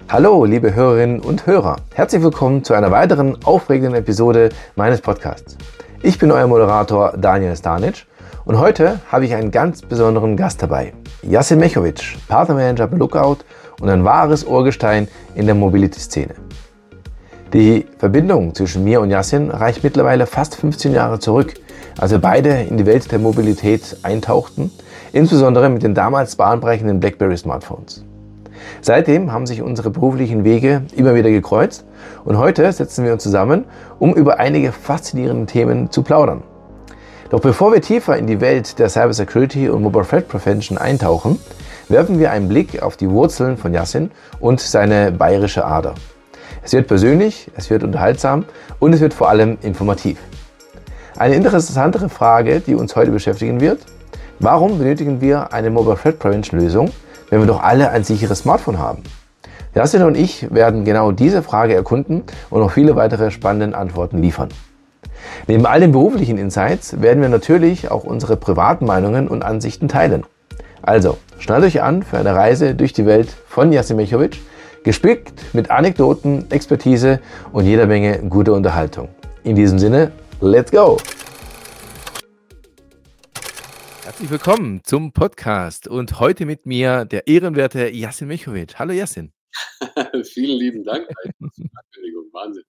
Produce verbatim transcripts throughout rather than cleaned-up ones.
Hallo, liebe Hörerinnen und Hörer. Herzlich willkommen zu einer weiteren aufregenden Episode meines Podcasts. Ich bin euer Moderator Daniel Stanic und heute habe ich einen ganz besonderen Gast dabei. Jasin Mechovic, Partnermanager bei Lookout und ein wahres Urgestein in der Mobility-Szene. Die Verbindung zwischen mir und Jasin reicht mittlerweile fast fünfzehn Jahre zurück, als wir beide in die Welt der Mobilität eintauchten, insbesondere mit den damals bahnbrechenden BlackBerry-Smartphones. Seitdem haben sich unsere beruflichen Wege immer wieder gekreuzt und heute setzen wir uns zusammen, um über einige faszinierende Themen zu plaudern. Doch bevor wir tiefer in die Welt der Cybersecurity und Mobile Threat Prevention eintauchen, werfen wir einen Blick auf die Wurzeln von Jasin und seine bayerische Ader. Es wird persönlich, es wird unterhaltsam und es wird vor allem informativ. Eine interessantere Frage, die uns heute beschäftigen wird: Warum benötigen wir eine Mobile Threat Prevention Lösung, wenn wir doch alle ein sicheres Smartphone haben? Jasin und ich werden genau diese Frage erkunden und noch viele weitere spannende Antworten liefern. Neben all den beruflichen Insights werden wir natürlich auch unsere privaten Meinungen und Ansichten teilen. Also, schnallt euch an für eine Reise durch die Welt von Jasin Mechovic, gespickt mit Anekdoten, Expertise und jeder Menge guter Unterhaltung. In diesem Sinne, let's go! Herzlich willkommen zum Podcast und heute mit mir der ehrenwerte Jasin Mechovic. Hallo Jasin. Vielen lieben Dank. Ankündigung, Wahnsinn.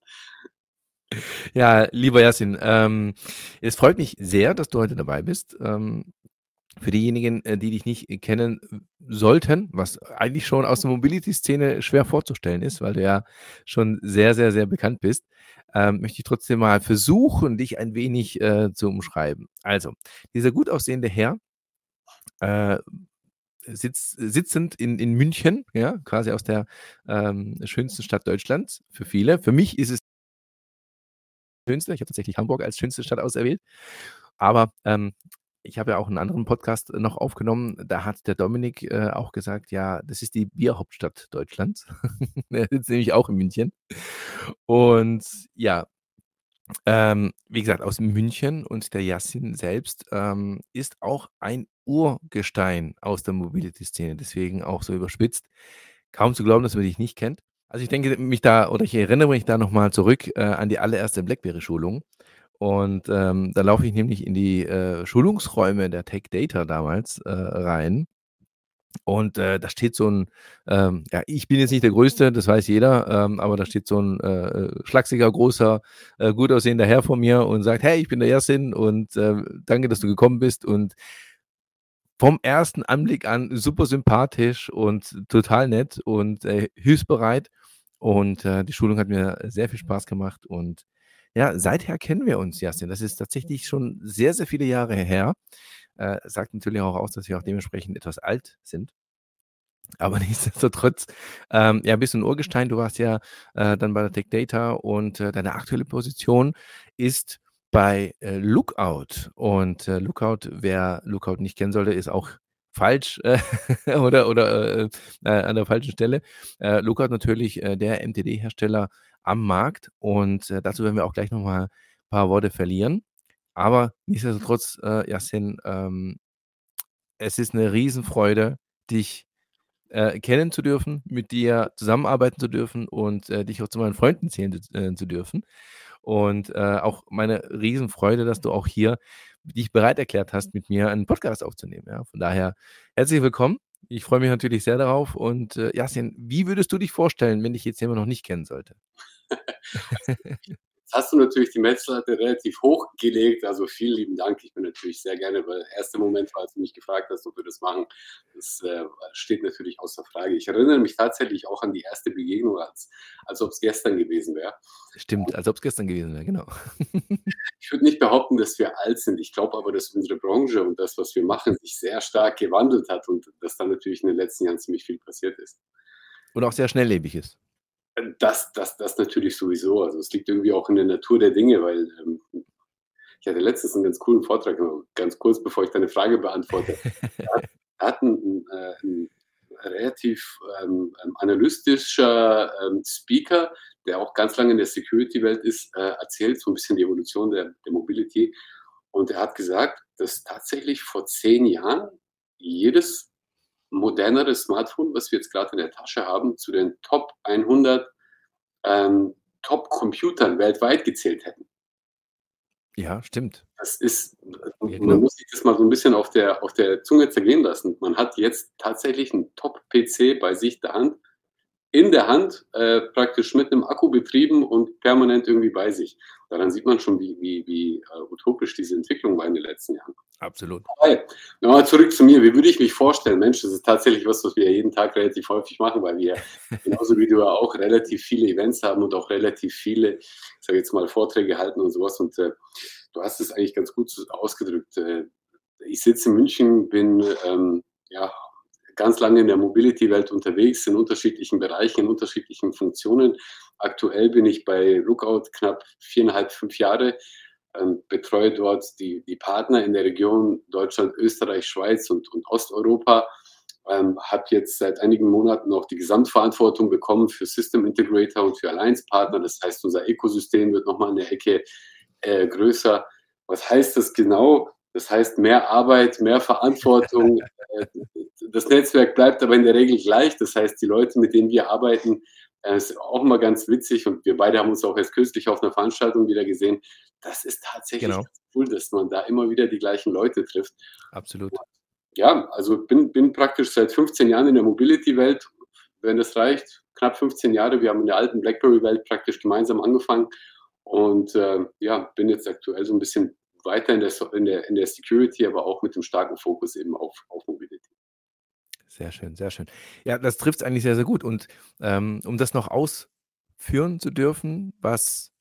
Ja, lieber Jasin, ähm, es freut mich sehr, dass du heute dabei bist. Ähm, für diejenigen, äh, die dich nicht kennen sollten, was eigentlich schon aus der Mobility-Szene schwer vorzustellen ist, weil du ja schon sehr, sehr, sehr bekannt bist, ähm, möchte ich trotzdem mal versuchen, dich ein wenig äh, zu umschreiben. Also, dieser gut aussehende Herr, äh, sitz, sitzend in, in München, ja, quasi aus der ähm, schönsten Stadt Deutschlands für viele. Für mich ist es die schönste. Ich habe tatsächlich Hamburg als schönste Stadt auserwählt. Aber ähm, ich habe ja auch einen anderen Podcast noch aufgenommen. Da hat der Dominik äh, auch gesagt, ja, das ist die Bierhauptstadt Deutschlands. Er sitzt nämlich auch in München. Und ja, ähm, wie gesagt, aus München, und der Jasin selbst ähm, ist auch ein Urgestein aus der Mobility-Szene, deswegen auch so überspitzt. Kaum zu glauben, dass man dich nicht kennt. Also ich denke mich da, oder ich erinnere mich da nochmal zurück äh, an die allererste BlackBerry-Schulung. Und ähm, da laufe ich nämlich in die äh, Schulungsräume der Tech Data damals äh, rein. Und äh, da steht so ein, ähm, ja, ich bin jetzt nicht der Größte, das weiß jeder, ähm, aber da steht so ein äh, schlachsiger, großer, äh, gut aussehender Herr vor mir und sagt, hey, ich bin der Jasin und äh, danke, dass du gekommen bist. Und vom ersten Anblick an super sympathisch und total nett und äh, hilfsbereit. Und äh, die Schulung hat mir sehr viel Spaß gemacht. Und ja, seither kennen wir uns, Jasin. Das ist tatsächlich schon sehr, sehr viele Jahre her. Äh, sagt natürlich auch aus, dass wir auch dementsprechend etwas alt sind. Aber nichtsdestotrotz, ähm, ja, bist du ein Urgestein. Du warst ja äh, dann bei der Tech Data und äh, deine aktuelle Position ist bei äh, Lookout. Und äh, Lookout, wer Lookout nicht kennen sollte, ist auch falsch äh, oder, oder äh, äh, an der falschen Stelle. Äh, Lookout natürlich äh, der M T D-Hersteller am Markt, und äh, dazu werden wir auch gleich nochmal ein paar Worte verlieren. Aber nichtsdestotrotz, äh, Jasin, ähm, es ist eine Riesenfreude, dich äh, kennen zu dürfen, mit dir zusammenarbeiten zu dürfen und äh, dich auch zu meinen Freunden zählen zu, äh, zu dürfen. Und äh, auch meine Riesenfreude, dass du auch hier dich bereit erklärt hast, mit mir einen Podcast aufzunehmen. Ja? Von daher herzlich willkommen. Ich freue mich natürlich sehr darauf. Und äh, Jasin, wie würdest du dich vorstellen, wenn dich jetzt jemand noch nicht kennen sollte? Jetzt hast du natürlich die Messlatte relativ hoch gelegt, also vielen lieben Dank. Ich bin natürlich sehr gerne, weil der erste Moment war, als du mich gefragt hast, ob wir das machen, das äh, steht natürlich außer Frage. Ich erinnere mich tatsächlich auch an die erste Begegnung, als, als ob es gestern gewesen wäre. Stimmt, als ob es gestern gewesen wäre, genau. Ich würde nicht behaupten, dass wir alt sind. Ich glaube aber, dass unsere Branche und das, was wir machen, sich sehr stark gewandelt hat und dass da natürlich in den letzten Jahren ziemlich viel passiert ist. Und auch sehr schnelllebig ist. Das, das, das natürlich sowieso. Also es liegt irgendwie auch in der Natur der Dinge, weil ähm, ich hatte letztens einen ganz coolen Vortrag, ganz kurz, bevor ich deine Frage beantworte. Er hat einen, äh, einen relativ ähm, analytischer ähm, Speaker, der auch ganz lange in der Security-Welt ist, äh, erzählt so ein bisschen die Evolution der, der Mobility. Und er hat gesagt, dass tatsächlich vor zehn Jahren jedes moderneres Smartphone, was wir jetzt gerade in der Tasche haben, zu den Top hundert ähm, Top-Computern weltweit gezählt hätten. Ja, stimmt. Das ist Ja, man genau. muss sich das mal so ein bisschen auf der auf der Zunge zergehen lassen. Man hat jetzt tatsächlich 'n Top-P C bei sich der Hand in der Hand, äh, praktisch mit 'nem Akku betrieben und permanent irgendwie bei sich. Daran sieht man schon, wie wie wie, äh, utopisch diese Entwicklung war in den letzten Jahren. Absolut. Hi, nochmal zurück zu mir. Wie würde ich mich vorstellen? Mensch, das ist tatsächlich was, was wir jeden Tag relativ häufig machen, weil wir genauso wie du ja auch relativ viele Events haben und auch relativ viele, ich sage jetzt mal, Vorträge halten und so was. Und, äh, du hast es eigentlich ganz gut so ausgedrückt. Äh, ich sitze in München, bin, ähm, ja, ganz lange in der Mobility-Welt unterwegs, in unterschiedlichen Bereichen, in unterschiedlichen Funktionen. Aktuell bin ich bei Lookout knapp viereinhalb, fünf Jahre, ähm, betreue dort die die Partner in der Region Deutschland, Österreich, Schweiz und und Osteuropa. Ähm, habe jetzt seit einigen Monaten auch die Gesamtverantwortung bekommen für System Integrator und für Alliance-Partner. Das heißt, unser Ökosystem wird noch mal 'ne Ecke, äh, größer. Was heißt das genau? Das heißt mehr Arbeit, mehr Verantwortung. Äh, das Netzwerk bleibt aber in der Regel gleich. Das heißt, die Leute, mit denen wir arbeiten, äh, ist auch immer ganz witzig und wir beide haben uns auch erst kürzlich auf 'ner Veranstaltung wieder gesehen. Das ist tatsächlich Genau. ganz cool, dass man da immer wieder die gleichen Leute trifft. Absolut. Ja, also bin bin praktisch seit fünfzehn Jahren in der Mobility-Welt, wenn das reicht, knapp fünfzehn Jahre. Wir haben in der alten BlackBerry-Welt praktisch gemeinsam angefangen und, äh, ja, bin jetzt aktuell so 'n bisschen weiter in der So in der in der Security, aber auch mit dem starken Fokus eben auf auf Mobility. Sehr schön, sehr schön. Ja, das trifft's eigentlich sehr, sehr gut. Und, ähm, um das noch ausführen zu dürfen, was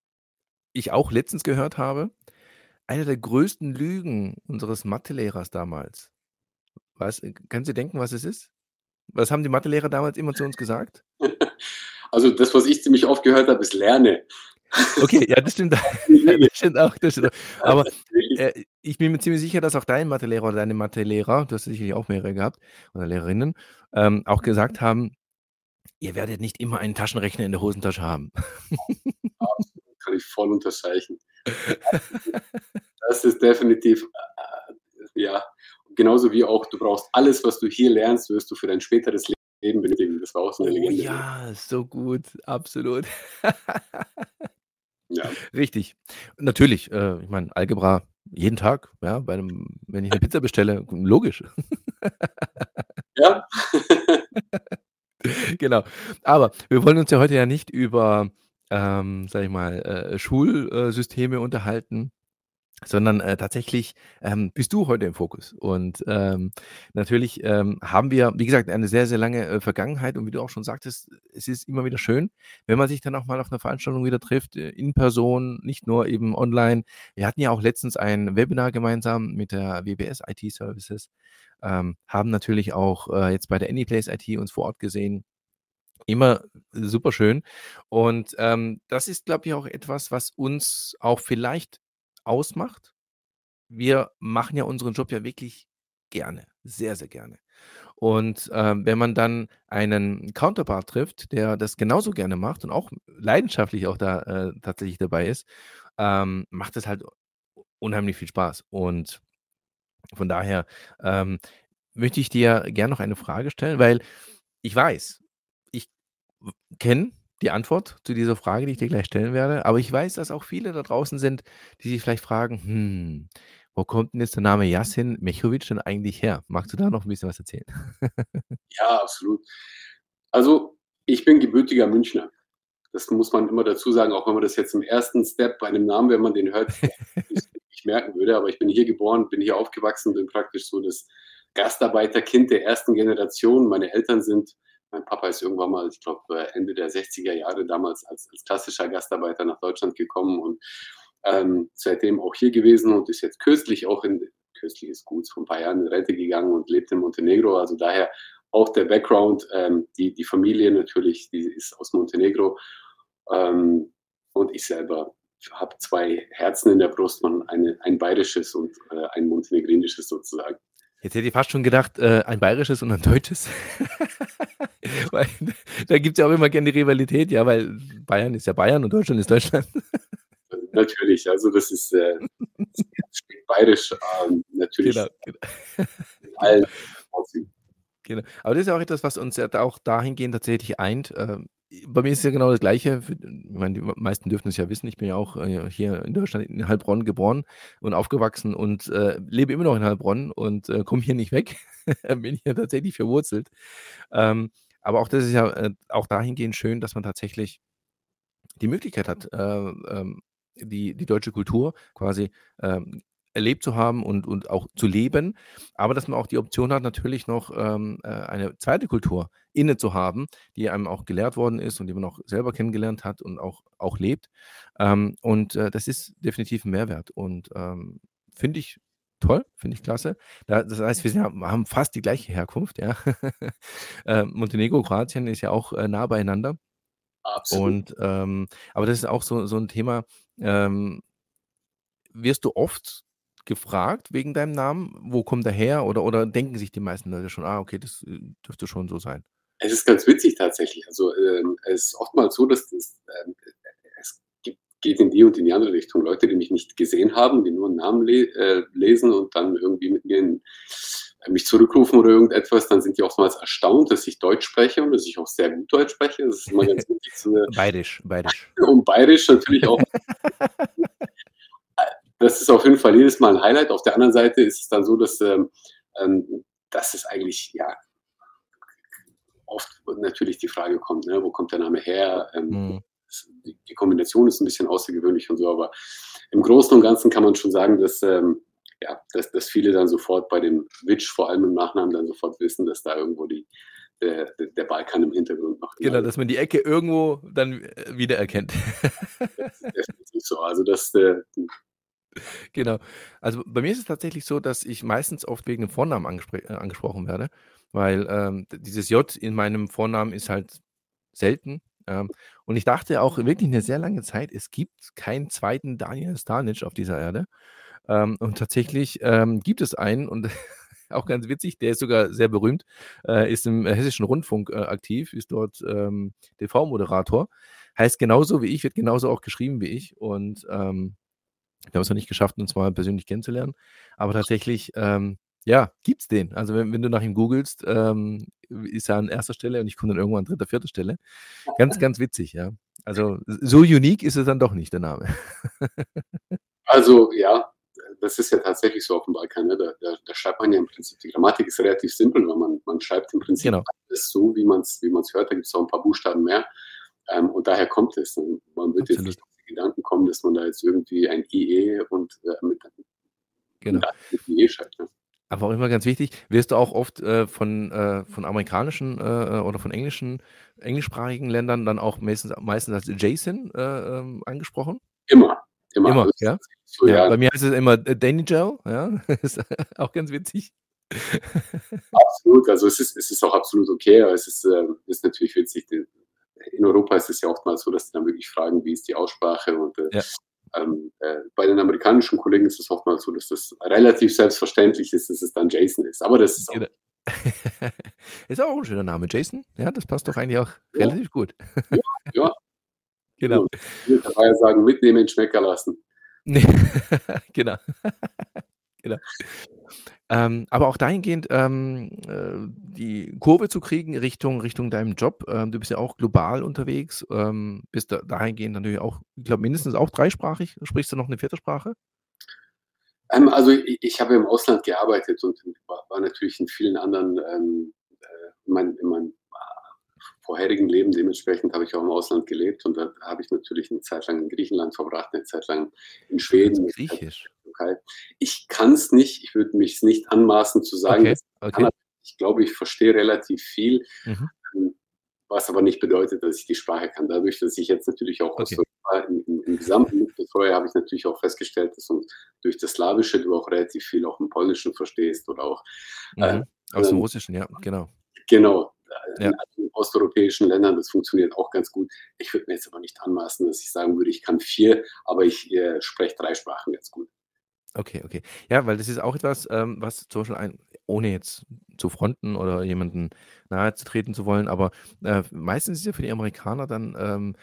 ich auch letztens gehört habe, eine der größten Lügen unseres Mathelehrers damals. Was äh, kannst du dir denken, was es ist? Was haben die Mathelehrer damals immer zu uns gesagt? Also, das, was ich ziemlich oft gehört habe, ist: „Lerne.“ Okay, ja, das stimmt. Das stimmt auch, das stimmt auch. Aber, äh, ich bin mir ziemlich sicher, dass auch dein Mathelehrer oder deine Mathelehrer, du hast sicherlich auch mehrere gehabt oder Lehrerinnen, ähm, auch gesagt haben: „Ihr werdet nicht immer einen Taschenrechner in der Hosentasche haben.“ Absolut, kann ich voll unterstreichen. Das ist definitiv, äh, äh, ja, genauso wie auch, du brauchst alles, was du hier lernst, wirst du für dein späteres Leben benötigen. Das war auch so 'ne Oh Legende, ne? ja, so gut, absolut. Ja. Richtig. Natürlich, äh, ich meine, Algebra jeden Tag, ja, bei 'nem wenn ich 'ne Pizza bestelle, logisch. Ja. Genau. Aber wir wollen uns ja heute ja nicht über, ähm, sage ich mal, äh, Schul äh, Systeme unterhalten, sondern, äh, tatsächlich, ähm, bist du heute im Fokus. Und, ähm, natürlich, ähm, haben wir, wie gesagt, eine sehr, sehr lange, äh, Vergangenheit und wie du auch schon sagtest, es ist immer wieder schön, wenn man sich dann auch mal auf 'ner Veranstaltung wieder trifft, äh, in Person, nicht nur eben online. Wir hatten ja auch letztens ein Webinar gemeinsam mit der W B S IT Services, ähm, haben natürlich auch, äh, jetzt bei der Anyplace IT uns vor Ort gesehen. Immer superschön. Und, ähm, das ist, glaube ich, auch etwas, was uns auch vielleicht ausmacht. Wir machen ja unseren Job ja wirklich gerne, sehr, sehr gerne. Und, ähm, wenn man dann einen Counterpart trifft, der das genauso gerne macht und auch leidenschaftlich auch da, äh, tatsächlich dabei ist, ähm, macht es halt unheimlich viel Spaß. Und von daher, ähm, möchte ich dir gern noch eine Frage stellen, weil ich weiß, ich w kenne die Antwort zu dieser Frage, die ich dir gleich stellen werde, aber ich weiß, dass auch viele da draußen sind, die sich vielleicht fragen: „Hm, wo kommt denn jetzt der Name Yassin Mechovic denn eigentlich her?“ Magst du da noch 'n bisschen was erzählen? Ja, absolut. Also, ich bin gebürtiger Münchner. Das muss man immer dazu sagen, auch wenn man das jetzt im ersten Step bei 'nem Namen, wenn man den hört, nicht nicht merken würde. Aber ich bin hier geboren, bin hier aufgewachsen, bin praktisch so das Gastarbeiterkind der ersten Generation. Meine Eltern sind mein Papa ist irgendwann mal, ich glaube, äh, Ende der sechziger Jahre damals als als klassischer Gastarbeiter nach Deutschland gekommen und, ähm, seitdem auch hier gewesen und ist jetzt kürzlich auch in kürzlich ist gut, vor 'n paar Jahren in Rente gegangen und lebt in Montenegro. Also, daher auch der Background, ähm, die die Familie natürlich, die ist aus Montenegro. Ähm, und ich selber habe zwei Herzen in der Brust und eine ein bayerisches und, äh, ein montenegrinisches sozusagen. Jetzt hätte ich fast schon gedacht, äh, ein bayerisches und ein deutsches. Weil da gibt's ja auch immer gerne die Rivalität, ja, weil Bayern ist ja Bayern und Deutschland ist Deutschland. Natürlich, also das ist, äh, bayerisch, ähm, natürlich Genau, genau. mit Genau. allen Vorzügen. Genau. Aber das ist ja auch etwas, was uns ja da auch dahingehend tatsächlich eint. Ähm, bei mir ist es ja genau das Gleiche. Für, ich meine, die meisten dürfen es ja wissen. Ich bin ja auch äh, hier in Deutschland in Heilbronn geboren und aufgewachsen und äh, lebe immer noch in Heilbronn und äh, komme hier nicht weg. Bin hier tatsächlich verwurzelt. Ähm, aber auch das ist ja äh, auch dahingehend schön, dass man tatsächlich die Möglichkeit hat, äh, ähm, die, die deutsche Kultur quasi ähm, erlebt zu haben und, und auch zu leben, aber dass man auch die Option hat, natürlich noch ähm, äh, eine zweite Kultur inne zu haben, die einem auch gelehrt worden ist und die man auch selber kennengelernt hat und auch, auch lebt. Ähm, und äh, das ist definitiv ein Mehrwert und ähm, finde ich toll, finde ich klasse. Da, das heißt, wir sind, ja- haben fast die gleiche Herkunft. Ja. äh, Montenegro, Kroatien ist ja auch äh, nah beieinander. Absolut. Und ähm, aber das ist auch so, so ein Thema. Ähm, wirst du oft gefragt wegen deinem Namen? Wo kommt er her? Oder, oder denken sich die meisten Leute schon, ah, okay, das äh, dürfte schon so sein. Es ist ganz witzig tatsächlich. Also, ähm, es ist oftmals so, dass das, ähm, es gibt geht in die und in die andere Richtung. Leute, die mich nicht gesehen haben, die nur 'n Namen le äh, lesen und dann irgendwie mit mir in äh, mich zurückrufen oder irgendetwas, dann sind die oftmals erstaunt, dass ich Deutsch spreche und dass ich auch sehr gut Deutsch spreche. Das ist immer ganz witzig zu Bayerisch, bayerisch. und Bayerisch natürlich auch. Das ist auf jeden Fall jedes Mal ein Highlight. Auf der anderen Seite ist es dann so, dass, ähm, ähm, dass es eigentlich, ja, oft natürlich die Frage kommt, ne, wo kommt der Name her? Ähm, Mhm. die, die Kombination ist ein bisschen außergewöhnlich und so, aber im Großen und Ganzen kann man schon sagen, dass, ähm, ja, dass, dass viele dann sofort bei dem Witsch, vor allem im Nachnamen, dann sofort wissen, dass da irgendwo die, der, der Balkan im Hintergrund noch immer Genau, ist. dass man die Ecke irgendwo dann äh, wiedererkennt. Das ist definitiv so. Also das, äh, Genau. Also bei mir ist es tatsächlich so, dass ich meistens oft wegen dem Vornamen angespr äh, angesprochen werde, weil ähm, d- dieses J in meinem Vornamen ist halt selten. Ähm, und ich dachte auch wirklich eine sehr lange Zeit, es gibt keinen zweiten Daniel Stanic auf dieser Erde. Ähm, und tatsächlich ähm, gibt es einen und auch ganz witzig, der ist sogar sehr berühmt, äh, ist im Hessischen Rundfunk äh, aktiv, ist dort ähm, T V-Moderator. Heißt genauso wie ich, wird genauso auch geschrieben wie ich. Und ähm, wir haben es noch nicht geschafft, uns mal persönlich kennenzulernen. Aber tatsächlich, ähm, ja, gibt's den. Also wenn, wenn du nach ihm googelst, ähm, ist er an erster Stelle und ich komme dann irgendwann an dritter, vierter Stelle. Ganz, ganz witzig, ja. Also so unique ist es dann doch nicht, der Name. also ja, das ist ja tatsächlich so auf dem Balkan. Ne? Da, da, da schreibt man ja im Prinzip, die Grammatik ist relativ simpel, weil man, man schreibt im Prinzip Genau, alles so, wie man es wie man's hört. Da gibt es auch ein paar Buchstaben mehr. Ähm, und daher kommt es. Und man wird jetzt absolut. nicht auf die Gedanken kommen, dass man da jetzt irgendwie ein I E und äh, mit, Genau. mit, mit I E schreibt. Ne? Aber auch immer ganz wichtig, wirst du auch oft äh, von, äh, von amerikanischen äh, oder von englischen, englischsprachigen Ländern dann auch meistens, meistens als Jason äh, ähm, angesprochen? Immer, immer. Also Immer, es ist ja? tatsächlich so, Ja, ja, bei mir heißt es immer äh, Danny Joe, ja, ist auch ganz witzig. absolut. Also es ist, es ist auch absolut okay, aber es ist, äh, ist natürlich witzig. In Europa ist es ja oftmals so, dass die dann wirklich fragen, wie ist die Aussprache und äh, Ja, Ähm, äh, bei den amerikanischen Kollegen ist es oftmals so, dass das relativ selbstverständlich ist, dass es dann Jason ist. Aber das ist auch, genau. Ist auch ein schöner Name, Jason. Ja, das passt doch eigentlich auch ja, relativ gut. ja, ja. Genau. Genau. Ich würde dabei sagen, mitnehmen, Schmecker lassen. Ne, genau, genau. Ähm, aber auch dahingehend, ähm, äh, die Kurve zu kriegen Richtung Richtung deinem Job. Ähm, du bist ja auch global unterwegs, ähm, bist da dahingehend natürlich auch, ich glaube, mindestens auch dreisprachig. Sprichst du noch eine vierte Sprache? Ähm, also ich, ich habe im Ausland gearbeitet und war, war natürlich in vielen anderen, ähm, äh, in, mein, in meinem vorherigen Leben dementsprechend habe ich auch im Ausland gelebt und da habe ich natürlich eine Zeit lang in Griechenland verbracht, eine Zeit lang in Du kannst Schweden, eine Zeit lang in Griechisch. der Türkei. Ich kann es nicht, ich würde mich nicht anmaßen zu sagen, Okay, dass ich kann, okay. aber ich glaube, ich verstehe relativ viel. Mhm. Ähm, Was aber nicht bedeutet, dass ich die Sprache kann. Dadurch, dass ich jetzt natürlich auch Okay, Osteuropa im, im, im Gesamten mitbetreue, habe ich natürlich auch festgestellt, dass uns durch das Slawische du auch relativ viel auch im Polnischen verstehst oder auch äh, mhm. Aus dem Russischen, ja, genau. genau Ja. in anderen osteuropäischen Ländern. Das funktioniert auch ganz gut. Ich würde mir jetzt aber nicht anmaßen, dass ich sagen würde, ich kann vier, aber ich äh, spreche drei Sprachen ganz gut. Okay, okay. Ja, weil das ist auch etwas, ähm, was zum Beispiel ein ohne jetzt zu fronten oder jemanden nahezutreten zu wollen, aber, äh, meistens ist ja für die Amerikaner dann, ähm,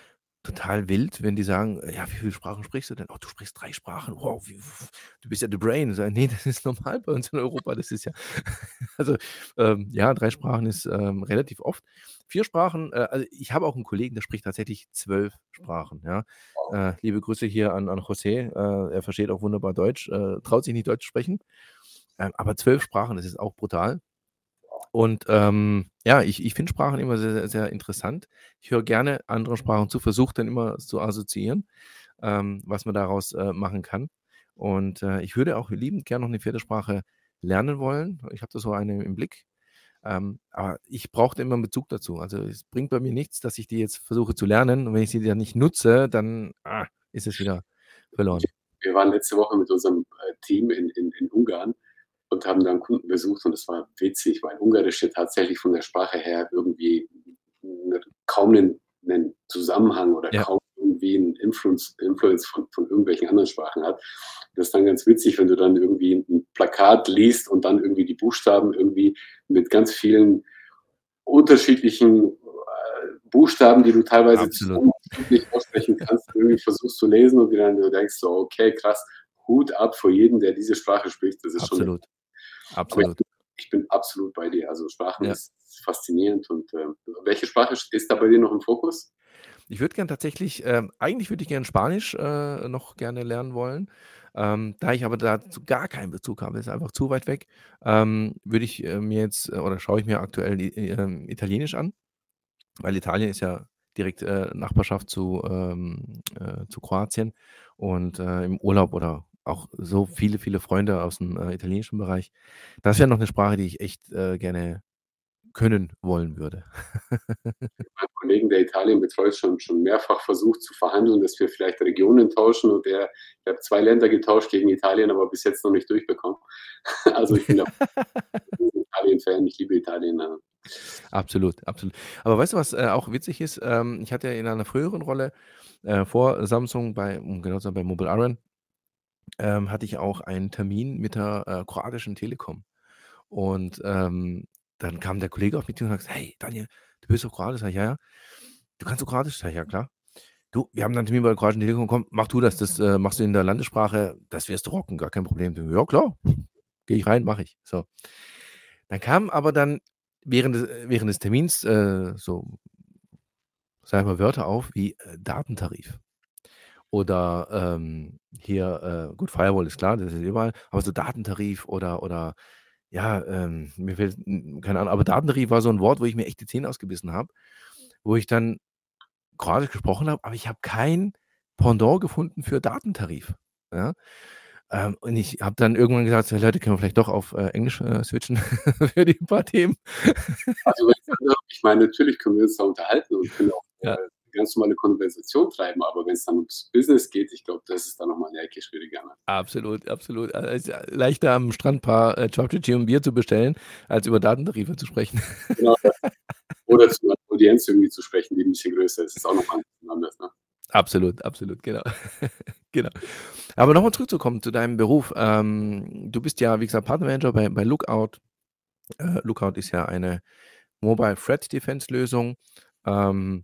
total wild, wenn die sagen: „Ja, wie viele Sprachen sprichst du denn?“ „Oh, du sprichst drei Sprachen. Wow, wie w du bist ja the brain.“ Sage: „Ne, das ist normal bei uns in Europa. Das ist ja“ also, ähm, ja, drei Sprachen ist, ähm, relativ oft. vier Sprachen äh, also, ich habe auch 'n Kollegen, der spricht tatsächlich zwölf Sprachen, ja. Wow. Äh, liebe Grüße hier an an José. Äh, er versteht auch wunderbar Deutsch, äh, traut sich nicht Deutsch zu sprechen. Ähm, aber zwölf Sprachen, das ist auch brutal. Und, ähm, ja, ich ich finde Sprachen immer sehr, sehr, sehr interessant. Ich höre gerne anderen Sprachen zu, versuche dann immer zu assoziieren, ähm, was man daraus, äh, machen kann. Und, äh, ich würde auch liebend gern noch 'ne vierte Sprache lernen wollen. Ich habe da so eine im Blick, ähm, aber ich brauche da immer 'n Bezug dazu. Also, es bringt bei mir nichts, dass ich die jetzt versuche zu lernen und wenn ich sie dann nicht nutze, dann, ah, ist es wieder verloren. Wir waren letzte Woche mit unserem, äh, Team in in in Ungarn und haben da 'n Kunden besucht und es war witzig, weil Ungarisch ja tatsächlich von der Sprache her irgendwie n kaum 'nen 'nen Zusammenhang oder Ja. kaum irgendwie 'n Influence Influence von von irgendwelchen anderen Sprachen hat. Das ist dann ganz witzig, wenn du dann irgendwie 'n Plakat liest und dann irgendwie die Buchstaben irgendwie mit ganz vielen unterschiedlichen, äh, Buchstaben, die du teilweise Absolut. zusammen nicht aussprechen kannst, irgendwie versuchst zu lesen und dir dann so denkst so: „Okay, krass, Hut ab vor jedem, der diese Sprache spricht.“ Das ist schon Absolut. aber ich Absolut. bin ich bin absolut bei dir. Also, Sprachen Ja. ist faszinierend und, ähm, welche Sprache st ist da bei dir noch im Fokus? Ich würde gern tatsächlich ähm, eigentlich würde ich gern Spanisch, äh, noch gerne lernen wollen. Ähm, da ich aber dazu gar keinen Bezug habe, ist einfach zu weit weg, ähm, würde ich, äh, mir jetzt äh, oder schaue ich mir aktuell i ähm, Italienisch an, weil Italien ist ja direkt, äh, Nachbarschaft zu, ähm, äh zu Kroatien und, äh, im Urlaub oder auch so viele, viele Freunde aus'm, äh, italienischen Bereich. Das wäre noch 'ne Sprache, die ich echt, äh, gerne können wollen würde. Mit meinem Kollegen, der Italien betreut, schon schon mehrfach versucht zu verhandeln, dass wir vielleicht Regionen tauschen und der der hat zwei Länder getauscht gegen Italien, aber bis jetzt noch nicht durchbekommen. Also, ich bin da Italien-Fan, ich liebe Italien, ja. Absolut, absolut. Aber weißt du, was, äh, auch witzig ist? Ähm, ich hatte ja in einer früheren Rolle, äh, vor Samsung bei um genau zu sein, bei Mobil Iron, ähm, hatte ich auch einen Termin mit der, äh, kroatischen Telekom. Und, ähm, dann kam der Kollege auf mich zu und hat gesagt: „Hey Daniel, du bist doch Kroate?“ Sage ich: „Ja, ja.“ „Du kannst doch Kroatisch?“ Sage ich: „Ja, klar.“ „Du, wir haben da 'n Termin bei der kroatischen Telekom. Komm, mach du das. Das, äh, machst du in der Landessprache. Das wirst du rocken, gar kein Problem.“ „Ja, klar. Gehe ich rein, mache ich.“ So. Dann kam aber dann während des äh, während des Termins, äh, so sagen wir Wörter auf wie, äh, Datentarif oder, ähm, hier, äh gut, Firewall ist klar, das ist überall, aber so Datentarif oder oder ja, ähm, mir fällt n keine Ahnung, aber Datentarif war so 'n Wort, wo ich mir echt die Zähne ausgebissen habe, wo ich dann Kroatisch gesprochen habe, aber ich habe kein Pendant gefunden für Datentarif, ja? Ähm, und ich habe dann irgendwann gesagt: „So Leute, können wir vielleicht doch auf, äh, Englisch, äh, switchen für die paar Themen?“ Also, ich meine, natürlich können wir uns da unterhalten und können auch, äh, Ja. 'ne ganz normale Konversation treiben, aber wenn's dann ums Business geht, ich glaube, das ist dann noch mal 'ne Ecke schwieriger, ne? Absolut, absolut. Äh, ist ja leichter am Strand paar, äh, Cevapcici und Bier zu bestellen, als über Datentarife zu sprechen. Genau das. Oder zu 'ner Audienz irgendwie zu sprechen, die 'n bisschen größer ist. Ist auch noch mal 'n bisschen anders, ne? Absolut, absolut, genau. Genau. Aber noch mal zurückzukommen zu deinem Beruf. Ähm, du bist ja, wie gesagt, Partnermanager bei bei Lookout. Äh, Lookout ist ja eine Mobile Threat Defense Lösung. Ähm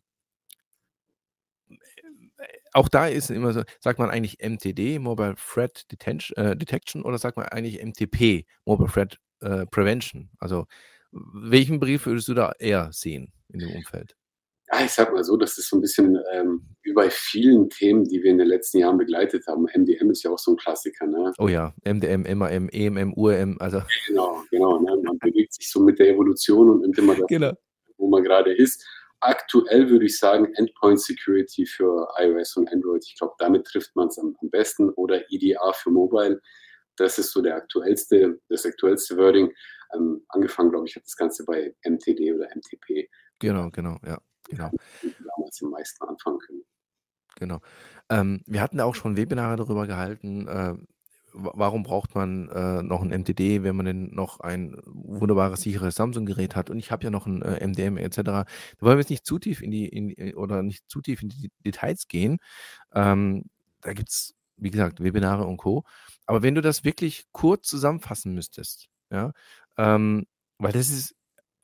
auch da ist immer so sagt man eigentlich MTD, Mobile Threat Detench äh, Detection oder sagt man eigentlich MTP, Mobile Threat, äh, Prevention? Also, w welchen Begriff würdest du da eher sehen in dem Umfeld? Ja, ich sage mal so, das ist so 'n bisschen, ähm, wie bei vielen Themen, die wir in den letzten Jahren begleitet haben. MDM ist ja auch so 'n Klassiker, ne? Oh ja, MDM, MAM, EMM, URM, also Genau, genau, ne? Man bewegt sich so mit der Evolution und nimmt immer das, Genau. wo man grade ist. Aktuell würde ich sagen, Endpoint Security für iOS und Android. Ich glaube, damit trifft man's am am besten oder EDR für Mobile. Das ist so der aktuellste das aktuellste Wording. Ähm, angefangen, glaube ich, hat das Ganze bei MTD oder MTP. Genau, genau, ja, genau. damals am meisten anfangen können. Genau. Ähm, wir hatten auch schon Webinare darüber gehalten, äh, wa warum braucht man, äh, noch 'n MTD, wenn man denn noch ein wunderbares, sicheres Samsung-Gerät hat und ich habe ja noch 'n, äh, MDM et cetera. Da wollen wir jetzt nicht zu tief in die in äh, oder nicht zu tief in die Details gehen. Ähm, da gibt's, wie gesagt, Webinare und Co. Aber wenn du das wirklich kurz zusammenfassen müsstest, ja, ähm, weil das ist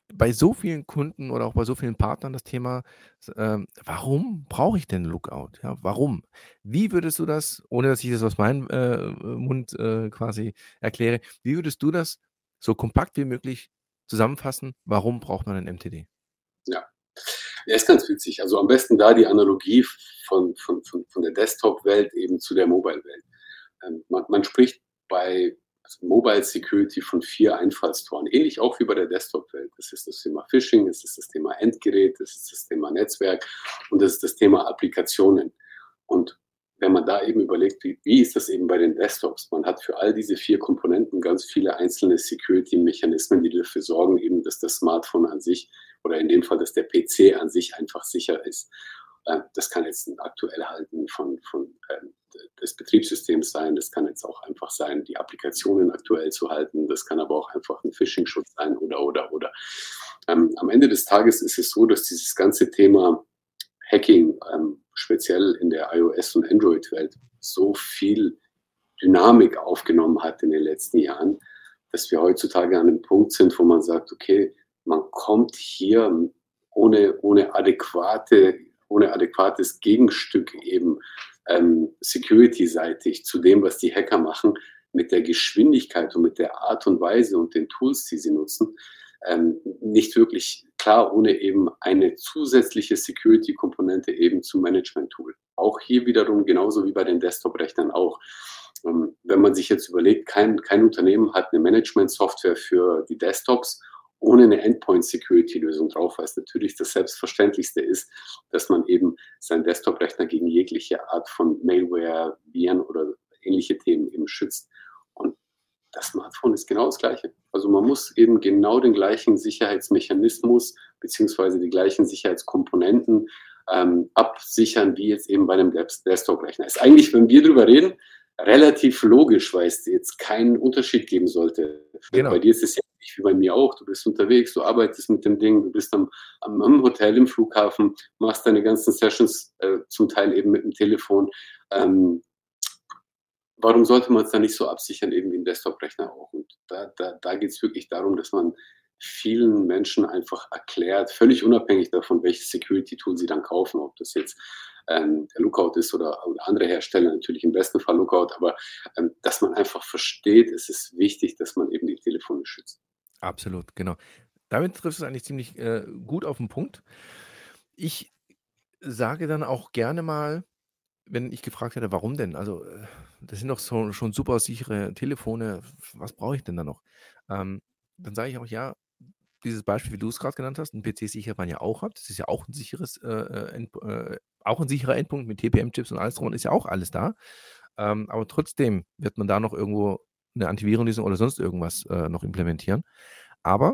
bei so vielen Kunden oder auch bei so vielen Partnern das Thema, s ähm, warum brauche ich denn Lookout? Ja, warum? Wie würdest du das, ohne dass ich das aus meinem, äh, Mund, äh, quasi erkläre, wie würdest du das so kompakt wie möglich zusammenfassen? Warum braucht man ein M T D? Ja. Ja, ist ganz witzig. Also, am besten da die Analogie von von von von der Desktop-Welt eben zu der Mobile-Welt. Ähm, man man spricht bei also Mobile Security von vier Einfallstoren, ähnlich auch wie bei der Desktop-Welt. Das ist das Thema Phishing, das ist das Thema Endgerät, das ist das Thema Netzwerk und das ist das Thema Applikationen. Und wenn man da eben überlegt, wie wie ist das eben bei den Desktops? Man hat für all diese vier Komponenten ganz viele einzelne Security-Mechanismen, die dafür sorgen eben, dass das Smartphone an sich oder in dem Fall, dass der P C an sich einfach sicher ist. Ähm, das kann jetzt ein Aktuellhalten von von, ähm, des Betriebssystems sein. Das kann jetzt auch einfach sein, die Applikationen aktuell zu halten. Das kann aber auch einfach ein Phishing-Schutz sein oder, oder, oder. Ähm, am Ende des Tages ist es so, dass dieses ganze Thema Hacking, ähm, speziell in der iOS- und Android-Welt, so viel Dynamik aufgenommen hat in den letzten Jahren, dass wir heutzutage an einem Punkt sind, wo man sagt, okay, man kommt hier ohne, ohne, adäquate, ohne adäquates Gegenstück eben ähm, security-seitig zu dem, was die Hacker machen, mit der Geschwindigkeit und mit der Art und Weise und den Tools, die sie nutzen, ähm, nicht wirklich klar, ohne eben eine zusätzliche Security-Komponente eben zum Management-Tool. Auch hier wiederum genauso wie bei den Desktop-Rechnern auch. Ähm, wenn man sich jetzt überlegt, kein, kein Unternehmen hat eine Management-Software für die Desktops ohne eine Endpoint-Security-Lösung drauf, weil es natürlich das Selbstverständlichste ist, dass man eben seinen Desktop-Rechner gegen jegliche Art von Malware, Viren oder ähnliche Themen eben schützt. Und das Smartphone ist genau das Gleiche. Also man muss eben genau den gleichen Sicherheitsmechanismus beziehungsweise die gleichen Sicherheitskomponenten ähm, absichern, wie jetzt eben bei einem Desktop-Rechner. Ist eigentlich, wenn wir drüber reden, relativ logisch, weil es jetzt keinen Unterschied geben sollte. Genau. Bei dir ist es ja nicht wie bei mir auch. Du bist unterwegs, du arbeitest mit dem Ding, du bist am, am, am Hotel, im Flughafen, machst deine ganzen Sessions äh, zum Teil eben mit dem Telefon. Ähm, warum sollte man es dann nicht so absichern, eben wie ein Desktop-Rechner auch? Und da, da, da geht es wirklich darum, dass man vielen Menschen einfach erklärt, völlig unabhängig davon, welches Security-Tool sie dann kaufen, ob das jetzt ähm, der Lookout ist oder, oder andere Hersteller, natürlich im besten Fall Lookout, aber ähm, dass man einfach versteht, es ist wichtig, dass man eben die Telefone schützt. Absolut, genau. Damit triffst du es eigentlich ziemlich äh, gut auf den Punkt. Ich sage dann auch gerne mal, wenn ich gefragt werde: „Warum denn? Also, äh, das sind doch so schon super sichere Telefone. Was brauche ich denn da noch?“ Ähm, dann sage ich auch: „Ja, dieses Beispiel, wie du es gerade genannt hast, 'n P C sicher man ja auch hat. Das ist ja auch ein sicheres, äh, äh, End äh, auch 'n sicherer Endpunkt mit T P M-Chips und alles drum und ist ja auch alles da. Ähm, aber trotzdem wird man da noch irgendwo eine Antivirenlösung oder sonst irgendwas, äh, noch implementieren. Aber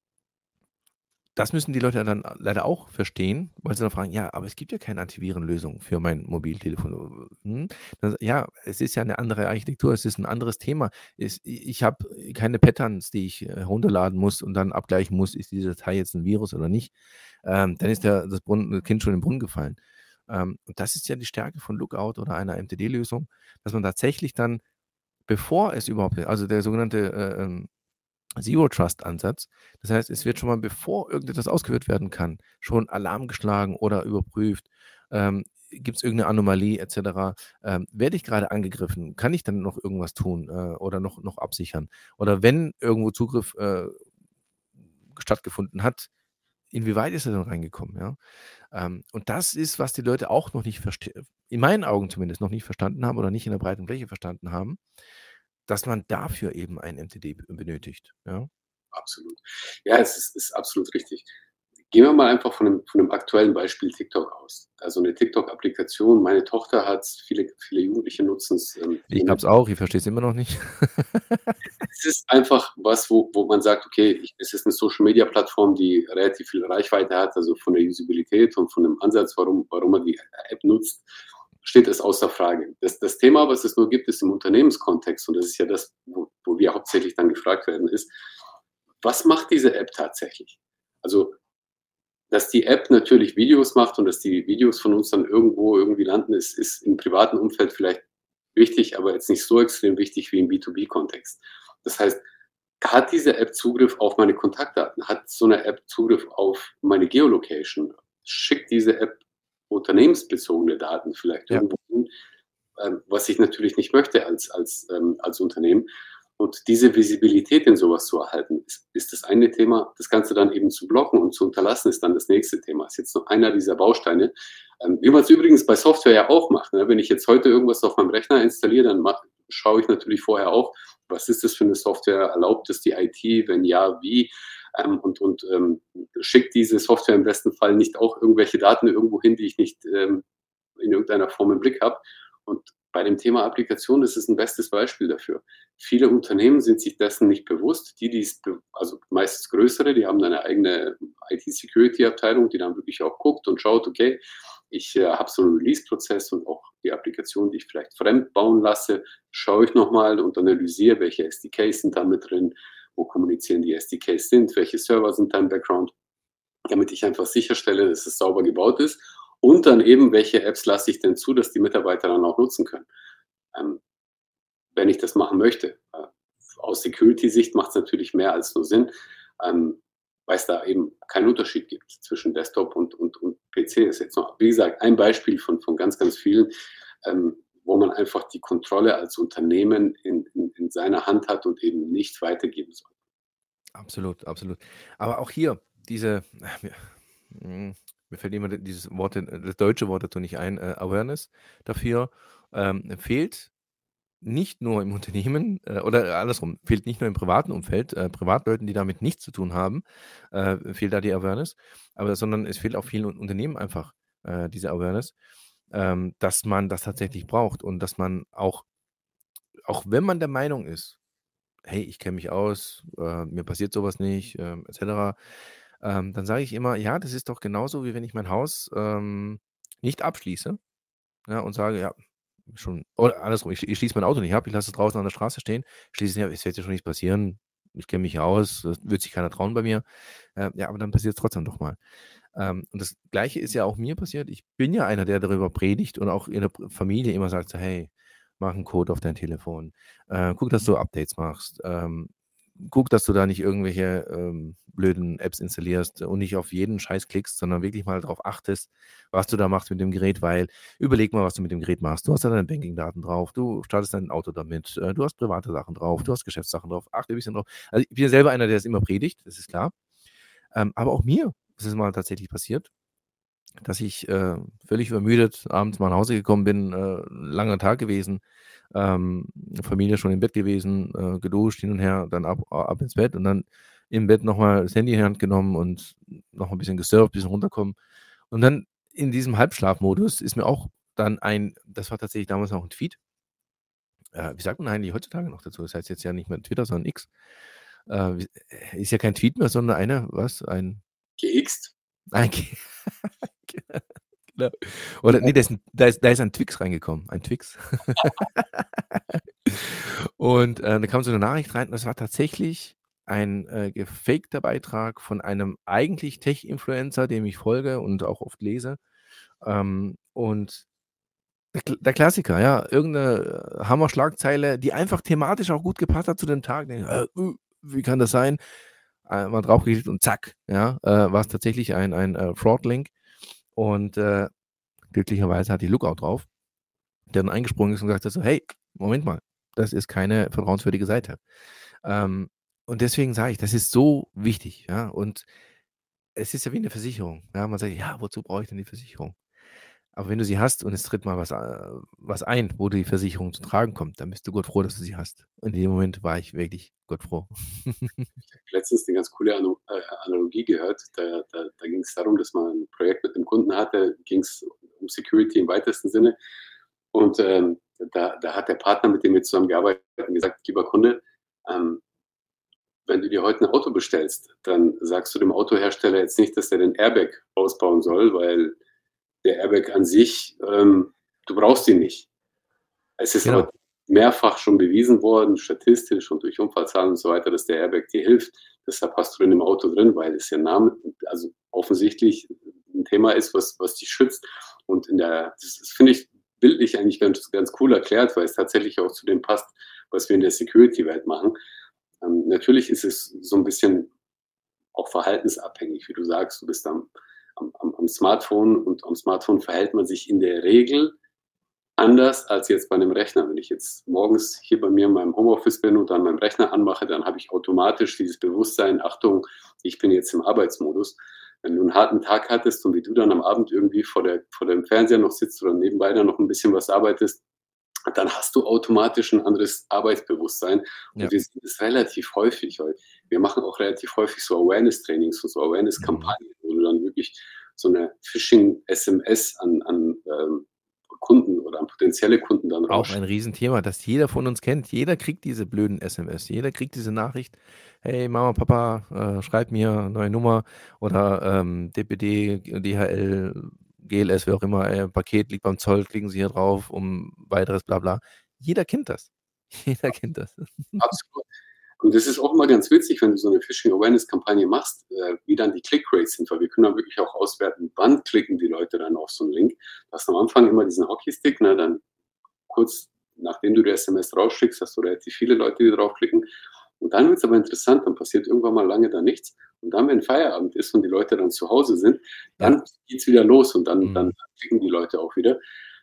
das müssen die Leute dann leider auch verstehen, weil sie dann fragen: „Ja, aber es gibt ja keine Antivirenlösung für mein Mobiltelefon.“ Hm, dann ja, es ist ja eine andere Architektur, es ist ein anderes Thema. Es ich habe keine Patterns, die ich, äh, herunterladen muss und dann abgleichen muss, ist diese Datei jetzt ein Virus oder nicht. Ähm, dann ist der das Brunnen das Kind schon in den Brunnen gefallen. Ähm, und das ist ja die Stärke von Lookout oder einer M T D-Lösung, dass man tatsächlich dann, bevor es überhaupt also der sogenannte, äh, ähm Zero-Trust-Ansatz. Das heißt, es wird schon mal, bevor irgendetwas ausgeführt werden kann, schon Alarm geschlagen oder überprüft. Ähm, Gibt es irgendeine Anomalie et cetera? Ähm, werde ich gerade angegriffen? Kann ich dann noch irgendwas tun, äh, oder noch noch absichern? Oder wenn irgendwo Zugriff, äh, stattgefunden hat, inwieweit ist er denn reingekommen, ja? Ähm, und das ist, was die Leute auch noch nicht verste in meinen Augen zumindest noch nicht verstanden haben oder nicht in der breiten Fläche verstanden haben, dass man dafür eben ein M T D b benötigt, ja? Absolut. Ja, es ist, ist absolut richtig. Gehen wir mal einfach von einem, von einem aktuellen Beispiel TikTok aus. Also eine TikTok-Applikation, meine Tochter hat es, viele, viele Jugendliche nutzen es. Ähm, Ich habe es auch, ich verstehe es immer noch nicht. es ist einfach was, wo, wo man sagt, okay, ich, es ist eine Social-Media-Plattform, die relativ viel Reichweite hat, also von der Usabilität und von dem Ansatz, warum, warum man die App nutzt, steht es außer Frage. Das, das Thema, was es nur gibt, ist im Unternehmenskontext, und das ist ja das, wo, wo wir hauptsächlich dann gefragt werden, ist, was macht diese App tatsächlich? Also, dass die App natürlich Videos macht und dass die Videos von uns dann irgendwo irgendwie landen, ist, ist im privaten Umfeld vielleicht wichtig, aber jetzt nicht so extrem wichtig wie im B zwei B-Kontext. Das heißt, hat diese App Zugriff auf meine Kontaktdaten? Hat so eine App Zugriff auf meine Geolocation? Schickt diese App unternehmensbezogene Daten vielleicht Ja. irgendwo hin, ähm, was ich natürlich nicht möchte als als, ähm als Unternehmen. Und diese Visibilität in so was zu erhalten, ist ist das eine Thema. Das Ganze dann eben zu blocken und zu unterlassen, ist dann das nächste Thema. Ist jetzt noch einer dieser Bausteine, ähm, wie man's übrigens bei Software ja auch macht, ne? Wenn ich jetzt heute irgendwas auf meinem Rechner installiere, dann mach schaue ich natürlich vorher auch, was ist das für 'ne Software? Erlaubt es die I T? Wenn ja, wie? Ähm, und und, ähm, schickt diese Software im besten Fall nicht auch irgendwelche Daten irgendwo hin, die ich nicht, ähm, in irgendeiner Form im Blick habe? Und bei dem Thema Applikation ist es 'n bestes Beispiel dafür. Viele Unternehmen sind sich dessen nicht bewusst. Die, die's be also meistens größere, die haben dann 'ne eigene I T-Security-Abteilung, die dann wirklich auch guckt und schaut: „Okay, ich, äh, habe so 'n Release-Prozess und auch die Applikation, die ich vielleicht fremd bauen lasse, schaue ich noch mal und analysiere, welche S D Ks sind da mit drin, wo kommunizieren die S D Ks sind, welche Server sind da im Background?“ Damit ich einfach sicherstelle, dass es sauber gebaut ist und dann eben, welche Apps lasse ich denn zu, dass die Mitarbeiter dann auch nutzen können, ähm, wenn ich das machen möchte. Äh, aus Security-Sicht macht's natürlich mehr als nur Sinn, ähm, weil's da eben keinen Unterschied gibt zwischen Desktop und und und P C. Ist jetzt noch, wie gesagt, ein Beispiel von von ganz, ganz vielen, ähm, wo man einfach die Kontrolle als Unternehmen in in in seiner Hand hat und eben nicht weitergeben soll. Absolut, absolut. Aber auch hier diese, mir hm, mir fällt immer d dieses Wort äh, das deutsche Wort dazu nicht ein, äh, Awareness dafür, ähm, fehlt nicht nur im Unternehmen, äh, oder andersrum, fehlt nicht nur im privaten Umfeld, äh, Privatleuten, die damit nichts zu tun haben, äh, fehlt da die Awareness, aber sondern es fehlt auch vielen Un Unternehmen einfach, äh, diese Awareness, ähm, dass man das tatsächlich braucht und dass man auch auch wenn man der Meinung ist: „Hey, ich kenne mich aus, äh, mir passiert so was nicht“, ähm, et cetera, ähm, dann sage ich immer: „Ja, das ist doch genauso, wie wenn ich mein Haus, ähm, nicht abschließe, ja, und sage, ja, schon“ oder andersrum, ich ich schließe mein Auto nicht ab, ich lasse es draußen an der Straße stehen, schließe es nicht ab, es wird ja schon nichts passieren, ich kenne mich ja aus, es wird sich keiner trauen bei mir. Äh, ja, aber dann passiert's trotzdem noch mal. Ähm, und das Gleiche ist ja auch mir passiert. Ich bin ja einer, der darüber predigt und auch in der P Familie immer sagt so: „Hey, mach 'n Code auf dein Telefon. Äh, guck, dass du Updates machst. Ähm, guck, dass du da nicht irgendwelche, ähm, blöden Apps installierst und nicht auf jeden Scheiß klickst, sondern wirklich mal drauf achtest, was du da machst mit dem Gerät, weil überleg mal, was du mit dem Gerät machst. Du hast da deine Bankingdaten drauf, du startest dein Auto damit, äh, du hast private Sachen drauf, du hast Geschäftssachen drauf. Achte 'n bisschen drauf.“ Also, ich bin ja selber einer, der das immer predigt, das ist klar. Ähm, aber auch mir ist es mal tatsächlich passiert, dass ich, äh, völlig übermüdet abends mal nach Hause gekommen bin, äh, langer Tag gewesen, ähm, Familie schon im Bett gewesen, äh, geduscht, hin und her, dann ab ab ins Bett und dann im Bett noch mal das Handy in die Hand genommen und noch 'n bisschen gesurft, bisschen runterkommen. Und dann in diesem Halbschlafmodus ist mir auch dann ein das war tatsächlich damals noch 'n Tweet äh, wie sagt man eigentlich heutzutage noch dazu? Das heißt jetzt ja nicht mehr Twitter, sondern X. Äh, wie äh, ist ja kein Tweet mehr, sondern eine was? Ein Geixt? ein G genau. Oder ne, da ist 'n da ist da ist ein Twix reingekommen, ein Twix. Und, äh, da kam so 'ne Nachricht rein und das war tatsächlich ein, äh, gefakter Beitrag von einem eigentlich Tech-Influencer, dem ich folge und auch oft lese. Ähm, und der Kl der Klassiker, ja, irgend 'ne Hammerschlagzeile, die einfach thematisch auch gut gepasst hat zu dem Tag. Denke ich: „Äh, uh, wie kann das sein?“ Äh, mal drauf geklickt und zack, ja, äh, war's tatsächlich ein ein, äh, Fraud-Link. Und, äh, glücklicherweise hatte ich Lookout drauf, der dann eingesprungen ist und gesagt hat so: „Hey, Moment mal, das ist keine vertrauenswürdige Seite.“ Ähm, und deswegen sage ich, das ist so wichtig, ja? Und es ist ja wie 'ne Versicherung, ja? Man sagt: „Ja, wozu brauche ich denn die Versicherung?“ Aber wenn du sie hast und es tritt mal was äh, was ein, wo die Versicherung zum Tragen kommt, dann bist du Gott froh, dass du sie hast. Und in dem Moment war ich wirklich Gott froh. Ich habe letztens 'ne ganz coole Ano äh, Analogie gehört. Da da da ging's darum, dass man 'n Projekt mit 'nem Kunden hatte, ging's um Security im weitesten Sinne. Und, ähm, da da hat der Partner, mit dem wir zusammengearbeitet hatten, gesagt: „Lieber Kunde, ähm, wenn du dir heute 'n Auto bestellst, dann sagst du dem Autohersteller jetzt nicht, dass er den Airbag ausbauen soll, weil der Airbag an sich, ähm du brauchst ihn nicht. Es ist aber Genau. mehrfach schon bewiesen worden, statistisch und durch Unfallzahlen und so weiter, dass der Airbag dir hilft. Deshalb hast du den im Auto drin, weil es ja Name also offensichtlich 'n Thema ist, was was dich schützt.“ Und in der das das finde ich bildlich eigentlich ganz ganz cool erklärt, weil es tatsächlich auch zu dem passt, was wir in der Security-Welt machen. Ähm, natürlich ist es so ein bisschen auch verhaltensabhängig, wie du sagst. Du bist am am am am Smartphone und am Smartphone verhält man sich in der Regel anders als jetzt bei 'nem Rechner. Wenn ich jetzt morgens hier bei mir in meinem Homeoffice bin und dann meinen Rechner anmache, dann habe ich automatisch dieses Bewusstsein: „Achtung, ich bin jetzt im Arbeitsmodus.“ Wenn du 'n harten Tag hattest und wie du dann am Abend irgendwie vor der vor dem Fernseher noch sitzt oder nebenbei dann noch 'n bisschen was arbeitest, dann hast du automatisch 'n anderes Arbeitsbewusstsein. Und Ja. wir sehen das relativ häufig, weil wir machen auch relativ häufig so Awareness-Trainings und so Mhm. Awareness-Kampagnen, wo du dann wirklich so 'ne Phishing-S M S an an, ähm, Kunden oder an potenzielle Kunden dann Auch ein rausschickst. Riesenthema, das jeder von uns kennt. Jeder kriegt diese blöden S M S. Jeder kriegt diese Nachricht: „Hey Mama, Papa, äh, schreibt mir, neue Nummer“ oder, ähm, D P D, D H L, G L S, wie auch immer, äh, „Paket liegt beim Zoll, klicken Sie hier drauf, um weiteres bla bla.“ Jeder kennt das. Jeder kennt das. Absolut. Und das ist auch immer ganz witzig, wenn du so 'ne Phishing-Awareness-Kampagne machst, äh, wie dann die Click-Rates sind, weil wir können dann wirklich auch auswerten, wann klicken die Leute dann auf so 'n Link. Du hast am Anfang immer diesen Hockeystick, ne, dann kurz nachdem du die S M S rausschickst, hast du relativ viele Leute, die draufklicken. Und dann wird's aber interessant, dann passiert irgendwann mal lange da nichts. Und dann, wenn Feierabend ist und die Leute dann zu Hause sind, Ja. dann geht's wieder los und dann dann Mhm. klicken die Leute auch wieder.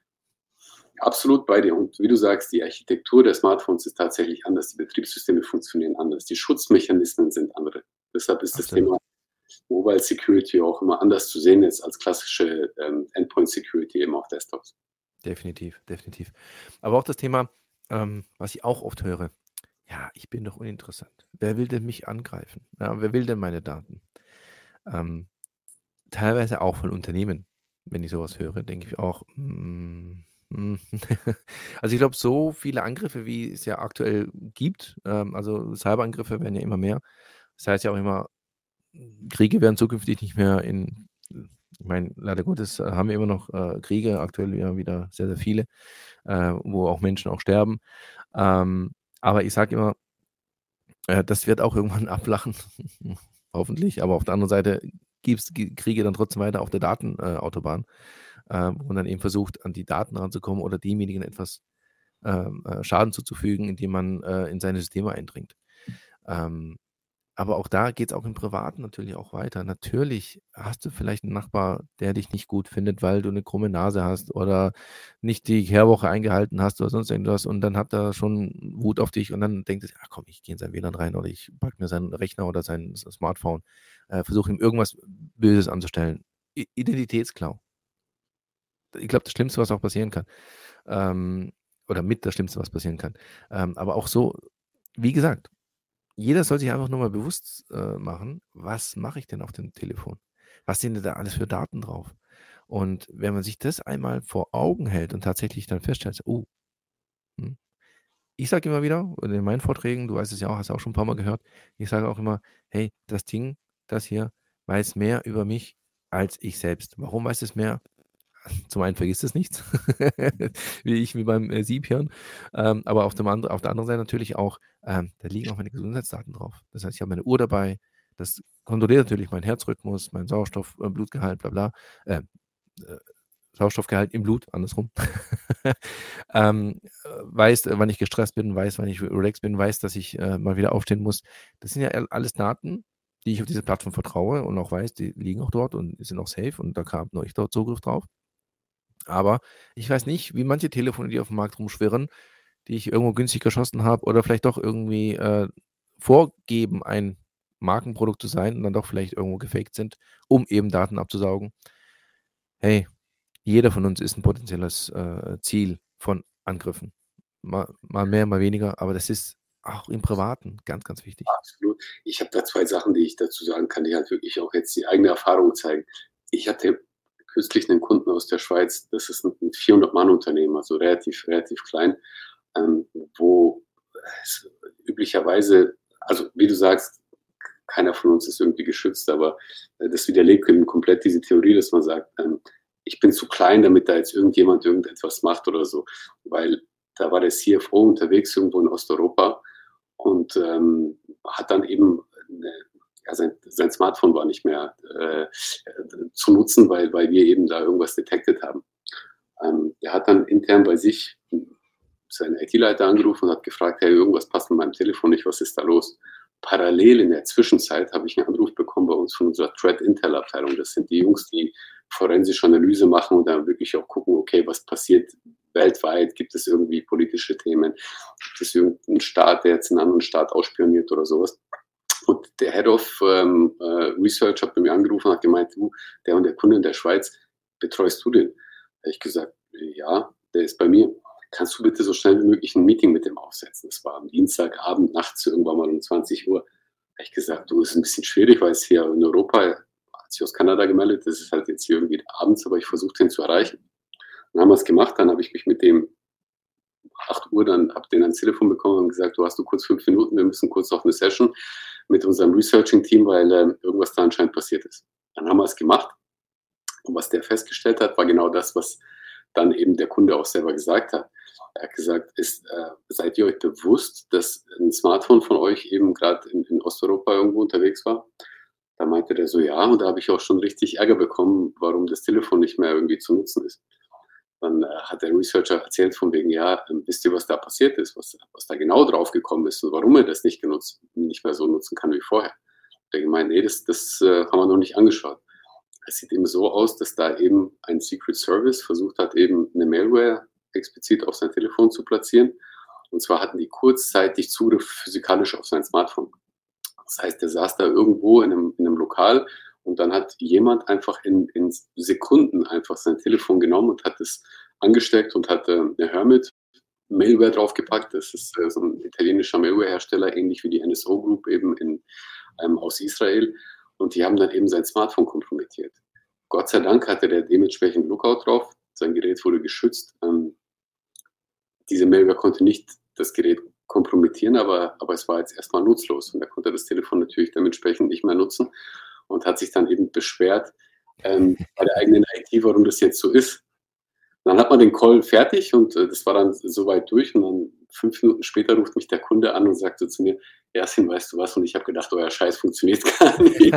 Absolut bei dir. Und wie du sagst, die Architektur der Smartphones ist tatsächlich anders. Die Betriebssysteme funktionieren anders. Die Schutzmechanismen sind andere. Deshalb ist das Absolut. Thema Mobile Security auch immer anders zu sehen jetzt als klassische, ähm, Endpoint Security eben auf Desktops. Definitiv, definitiv. Aber auch das Thema, ähm, was ich auch oft höre: „Ja, ich bin doch uninteressant. Wer will denn mich angreifen? Ja, wer will denn meine Daten?“ Ähm, teilweise auch von Unternehmen. Wenn ich so was höre, denke ich auch, hm, hm. Also, ich glaube, so viele Angriffe, wie es ja aktuell gibt, ähm, also Cyberangriffe werden ja immer mehr. Das heißt ja auch immer, Kriege werden zukünftig nicht mehr in ich meine, leider Gottes, äh, haben wir immer noch, äh, Kriege, aktuell ja wieder sehr, sehr viele, äh, wo auch Menschen auch sterben. Ähm, aber ich sage immer äh, das wird auch irgendwann abflachen, hoffentlich. Aber auf der anderen Seite gibt's G Kriege dann trotzdem weiter auf der Daten äh, Autobahn, äh, wo man dann eben versucht, an die Daten ranzukommen oder demjenigen etwas, ähm, äh, Schaden zuzufügen, indem man, äh, in seine Systeme eindringt. Ähm, aber auch da geht's auch im Privaten natürlich auch weiter. Natürlich hast du vielleicht 'n Nachbar, der dich nicht gut findet, weil du 'ne krumme Nase hast oder nicht die Kehrwoche eingehalten hast oder sonst irgendwas und dann hat er schon Wut auf dich und dann denkt er sich: „Ach komm, ich gehe in sein W L A N rein oder ich packe mir seinen Rechner oder sein S Smartphone, äh, versuche ihm irgendwas Böses anzustellen.“ I Identitätsklau. Ich glaube, das Schlimmste, was auch passieren kann, ähm, oder mit das Schlimmste, was passieren kann. Ähm, aber auch so wie gesagt, jeder soll sich einfach nur mal bewusst, äh, machen: „Was mache ich denn auf dem Telefon? Was sind denn da alles für Daten drauf?“ Und wenn man sich das einmal vor Augen hält und tatsächlich dann feststellt, so: „Oh“ mhm. Ich sage immer wieder und in meinen Vorträgen, du weißt es ja auch, hast du auch schon 'n paarmal gehört, ich sage auch immer: „Hey, das Ding, das hier, weiß mehr über mich als ich selbst.“ Warum weiß es mehr? Zum einen vergisst es nichts, wie ich wie beim, äh, Siebhirn. Ähm, aber auf dem ander auf der anderen Seite natürlich auch, ähm, da liegen auch meine Gesundheitsdaten drauf. Das heißt, ich habe meine Uhr dabei, das kontrolliert natürlich meinen Herzrhythmus, meinen Sauerstoff äh, Blutgehalt, bla bla, äh, äh, Sauerstoffgehalt im Blut, andersrum. Ähm, äh, weiß, äh, wann ich gestresst bin, weiß, wann ich re relaxed bin, weiß, dass ich, äh, mal wieder aufstehen muss. Das sind ja all alles Daten, die ich auf diese Plattform vertraue und auch weiß, die liegen auch dort und sind auch safe und da ka habe nur ich dort Zugriff drauf. Aber ich weiß nicht, wie manche Telefone, die aufm Markt rumschwirren, die ich irgendwo günstig geschossen habe oder vielleicht doch irgendwie, äh, vorgeben, ein Markenprodukt zu sein und dann doch vielleicht irgendwo gefaked sind, um eben Daten abzusaugen. Hey, jeder von uns ist 'n potenzielles, äh, Ziel von Angriffen. Mal mal mehr, mal weniger, aber das ist auch im Privaten ganz, ganz wichtig. Absolut. Ich habe da zwei Sachen, die ich dazu sagen kann, die halt wirklich auch jetzt die eigene Erfahrung zeigen. Ich hatte kürzlich 'nen Kunden aus der Schweiz, das ist 'n 'n vierhundert Mann Unternehmen, also relativ relativ klein, ähm, wo es üblicherweise also, wie du sagst, k keiner von uns ist irgendwie geschützt, aber, äh, das widerlegt eben komplett diese Theorie, dass man sagt, ähm: „Ich bin zu klein, damit da jetzt irgendjemand irgendetwas macht oder so.“ Weil da war der C F O unterwegs irgendwo in Osteuropa und, ähm, hat dann eben 'ne ja, sein sein Smartphone war nicht mehr, äh, äh, zu nutzen, weil weil wir eben da irgendwas detected haben. Ähm, der hat dann intern bei sich, hm, seinen I T-Leiter angerufen und hat gefragt: „Hey, irgendwas passt mit meinem Telefon nicht, was ist da los?“ Parallel in der Zwischenzeit habe ich 'n Anruf bekommen bei uns von unserer Threat Intel Abteilung. Das sind die Jungs, die forensische Analyse machen und dann wirklich auch gucken: Okay, was passiert weltweit? Gibt es irgendwie politische Themen? Gibt es irgend 'n Staat, der jetzt 'n anderen Staat ausspioniert oder so was? Und der Head of, ähm, äh, Research hat bei mir angerufen und hat gemeint: „Du, der und der Kunde in der Schweiz, betreust du den?“ Habe ich gesagt: „Ja, der ist bei mir. Kannst du bitte so schnell wie möglich 'n Meeting mit dem aufsetzen?“ Das war am Dienstagabend, nachts irgendwann mal um zwanzig Uhr. Habe ich gesagt: „Du, ist 'n bisschen schwierig, weil es hier in Europa“ hat sich aus Kanada gemeldet, das ist halt jetzt hier irgendwie abends, aber ich versuche den zu erreichen. Dann haben wir's gemacht, dann habe ich mich mit dem acht Uhr dann habe den ans Telefon bekommen und gesagt: „Du, hast du kurz fünf Minuten? Wir müssen kurz auf 'ne Session mit unserem Researching-Team, weil, ähm, irgendwas da anscheinend passiert ist.“ Dann haben wir's gemacht. Und was der festgestellt hat, war genau das, was dann eben der Kunde auch selber gesagt hat. Er hat gesagt: „Ist äh, seid ihr euch bewusst, dass 'n Smartphone von euch eben grad in in Osteuropa irgendwo unterwegs war?“ Da meinte der so: „Ja“, und da habe ich auch schon richtig Ärger bekommen, warum das Telefon nicht mehr irgendwie zu nutzen ist. Dann, äh, hat der Researcher erzählt von wegen: „Ja, ähm, wisst ihr, was da passiert ist, was was da genau draufgekommen ist und warum er das nicht genutzt nicht mehr so nutzen kann wie vorher?“ Hat er gemeint: „Ne, das das, äh, haben wir noch nicht angeschaut.“ Es sieht eben so aus, dass da eben ein Secret Service versucht hat, eben 'ne Malware explizit auf sein Telefon zu platzieren. Und zwar hatten die kurzzeitig Zugriff physikalisch auf sein Smartphone. Das heißt, der saß da irgendwo in 'nem in 'nem Lokal und dann hat jemand einfach in in Sekunden einfach sein Telefon genommen und hat es angesteckt und hat, ähm, 'ne Hermit-Malware draufgepackt. Das ist, äh, so 'n italienischer Malware-Hersteller, ähnlich wie die N S O Group eben in ähm, aus Israel. Und die haben dann eben sein Smartphone kompromittiert. Gott sei Dank hatte der dementsprechend Lookout drauf. Sein Gerät wurde geschützt. Ähm diese Malware konnte nicht das Gerät kompromittieren, aber aber es war jetzt erst mal nutzlos und er konnte das Telefon natürlich dementsprechend nicht mehr nutzen und hat sich dann eben beschwert, ähm, bei der eigenen I T, warum das jetzt so ist. Dann hat man den Call fertig und, äh, das war dann s so weit durch und dann fünf Minuten später ruft mich der Kunde an und sagt so zu mir: „Yasin, weißt du was?“ Und ich habe gedacht: „Euer Scheiß funktioniert gar nicht.“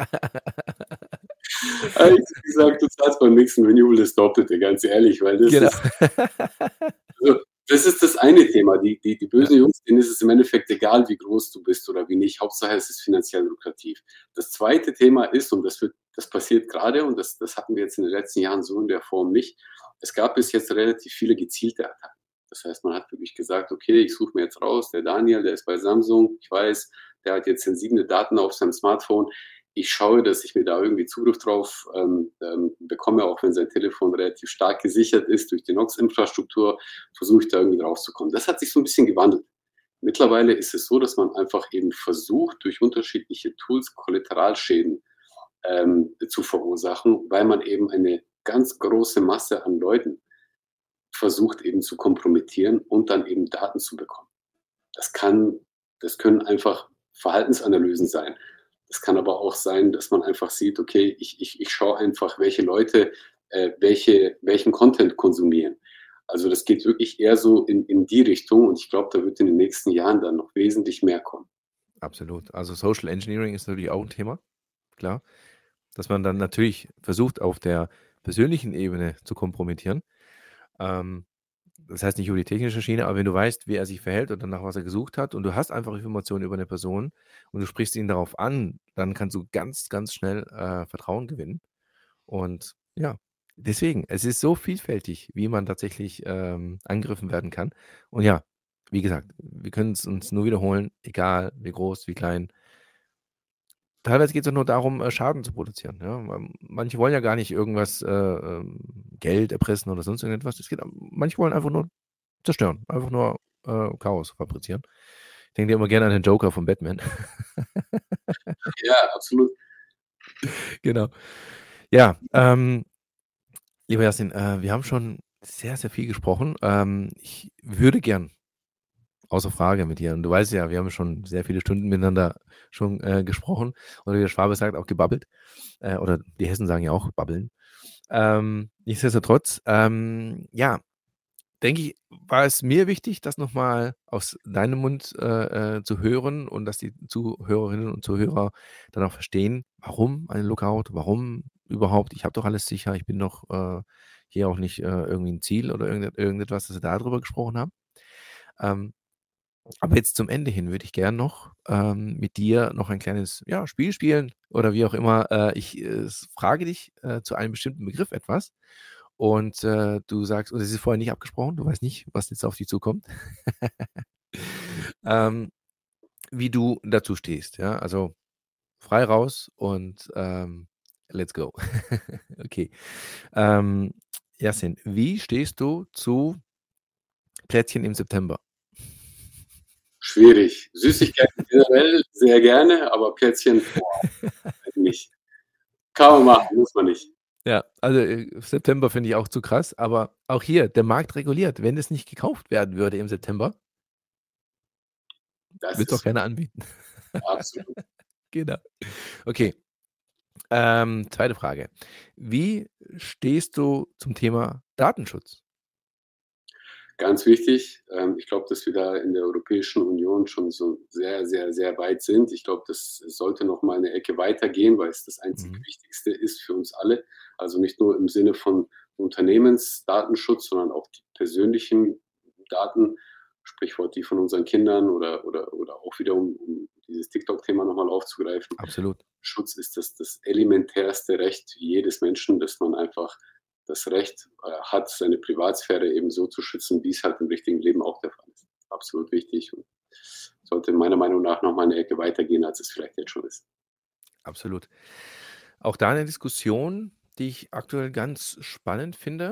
Habe ich gesagt: „Du zahlst beim nächsten Renewal das Doppelte“, ganz ehrlich, weil das Genau. ist also, das ist das eine Thema. Die die die Ja. bösen Jungs, denen ist es im Endeffekt egal, wie groß du bist oder wie nicht. Hauptsache, es ist finanziell lukrativ. Das zweite Thema ist, und das wird das passiert grade und das das hatten wir jetzt in den letzten Jahren so in der Form nicht. Es gab bis jetzt relativ viele gezielte Attacken. Das heißt, man hat wirklich gesagt: „Okay, ich suche mir jetzt raus, der Daniel, der ist bei Samsung. Ich weiß, der hat jetzt sensible Daten auf seinem Smartphone. Ich schaue, dass ich mir da irgendwie Zugriff drauf, ähm, ähm, bekomme, auch wenn sein Telefon relativ stark gesichert ist durch die Nox-Infrastruktur, versuche ich da irgendwie draufzukommen.“ Das hat sich so 'n bisschen gewandelt. Mittlerweile ist es so, dass man einfach eben versucht, durch unterschiedliche Tools Kollateralschäden, ähm, zu verursachen, weil man eben eine ganz große Masse an Leuten versucht eben zu kompromittieren und dann eben Daten zu bekommen. Das kann das können einfach Verhaltensanalysen sein. Es kann aber auch sein, dass man einfach sieht: „Okay, ich ich ich schaue einfach, welche Leute, äh, welche welchen Content konsumieren.“ Also, das geht wirklich eher so in in die Richtung und ich glaube, da wird in den nächsten Jahren dann noch wesentlich mehr kommen. Absolut. Also, Social Engineering ist natürlich auch 'n Thema, klar. Dass man dann natürlich versucht, auf der persönlichen Ebene zu kompromittieren. Ähm, das heißt nicht über die technische Schiene, aber wenn du weißt, wie er sich verhält oder nach was er gesucht hat und du hast einfach Informationen über 'ne Person und du sprichst ihn darauf an, dann kannst du ganz, ganz schnell, äh, Vertrauen gewinnen. Und ja, deswegen, es ist so vielfältig, wie man tatsächlich, ähm, angegriffen werden kann. Und ja, wie gesagt, wir können's uns nur wiederholen, egal wie groß, wie klein. Teilweise geht's auch nur darum, äh, Schaden zu produzieren, ja? Ähm, manche wollen ja gar nicht irgendwas, äh, ähm, Geld erpressen oder sonst irgendetwas. Es geht manche wollen einfach nur zerstören, einfach nur, äh, Chaos fabrizieren. Ich denke da immer gerne an den Joker von Batman. Ja, absolut. Genau. Ja, ähm lieber Yasin, äh, wir haben schon sehr, sehr viel gesprochen. Ähm, ich würde gern außer Frage mit dir und du weißt ja, wir haben schon sehr viele Stunden miteinander schon, äh, gesprochen oder wie der Schwabe sagt, auch gebabbelt. Äh, oder die Hessen sagen ja auch babbeln. Ähm, nichtsdestotrotz, ähm, ja, denke ich, war es mir wichtig, das noch mal aus deinem Mund, äh, äh, zu hören und dass die Zuhörerinnen und Zuhörer dann auch verstehen, warum ein Lookout, warum überhaupt? Ich habe doch alles sicher, ich bin doch, äh, hier auch nicht, äh, irgendwie 'n Ziel oder irgendet irgendetwas, dass wir da drüber gesprochen haben. Ähm, aber jetzt zum Ende hin würde ich gern noch ähm, mit dir noch ein kleines ja, Spiel spielen oder wie auch immer. Äh, ich äh, frage dich äh, zu einem bestimmten Begriff etwas und äh, du sagst, und es ist vorher nicht abgesprochen, du weißt nicht, was jetzt auf dich zukommt, ähm, wie du dazu stehst. Ja, also frei raus und ähm, let's go. Okay. Ähm, Yasin, wie stehst du zu Plätzchen im September? Schwierig. Süßigkeiten generell sehr gerne, aber Plätzchen, boah, nicht. Kann man machen, muss man nicht. Ja, also äh, September finde ich auch zu krass, aber auch hier, der Markt reguliert. Wenn es nicht gekauft werden würde im September, Das wird es auch ist keiner anbieten. absolut. Genau. Okay. Ähm, zweite Frage. Wie stehst du zum Thema Datenschutz? Ganz wichtig. Ähm, ich glaube, dass wir da in der Europäischen Union schon so sehr, sehr, sehr weit sind. Ich glaube, das sollte noch mal eine Ecke weitergehen, weil es das einzig Mhm. Wichtigste ist für uns alle. Also nicht nur im Sinne von Unternehmensdatenschutz, sondern auch die persönlichen Daten, Sprichwort die von unseren Kindern oder, oder, oder auch wieder, um, um dieses TikTok-Thema noch mal aufzugreifen. Absolut. Schutz ist das, das elementärste Recht jedes Menschen, dass man einfach das Recht äh, hat, seine Privatsphäre eben so zu schützen, wie es halt im richtigen Leben auch der Fall ist. Absolut wichtig und sollte meiner Meinung nach noch mal eine Ecke weitergehen, als es vielleicht jetzt schon ist. Absolut. Auch da eine Diskussion, die ich aktuell ganz spannend finde.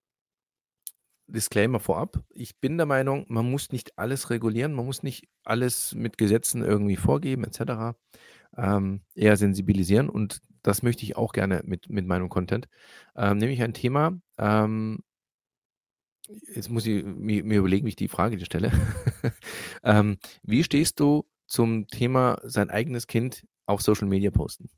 Disclaimer vorab. Ich bin der Meinung, man muss nicht alles regulieren, man muss nicht alles mit Gesetzen irgendwie vorgeben et cetera. Ähm, eher sensibilisieren und das möchte ich auch gerne mit mit meinem Content. Ähm, nämlich ein Thema, ähm jetzt muss ich mir mir überlegen, wie ich die Frage dir stelle. Ähm, wie stehst du zum Thema sein eigenes Kind auf Social Media posten?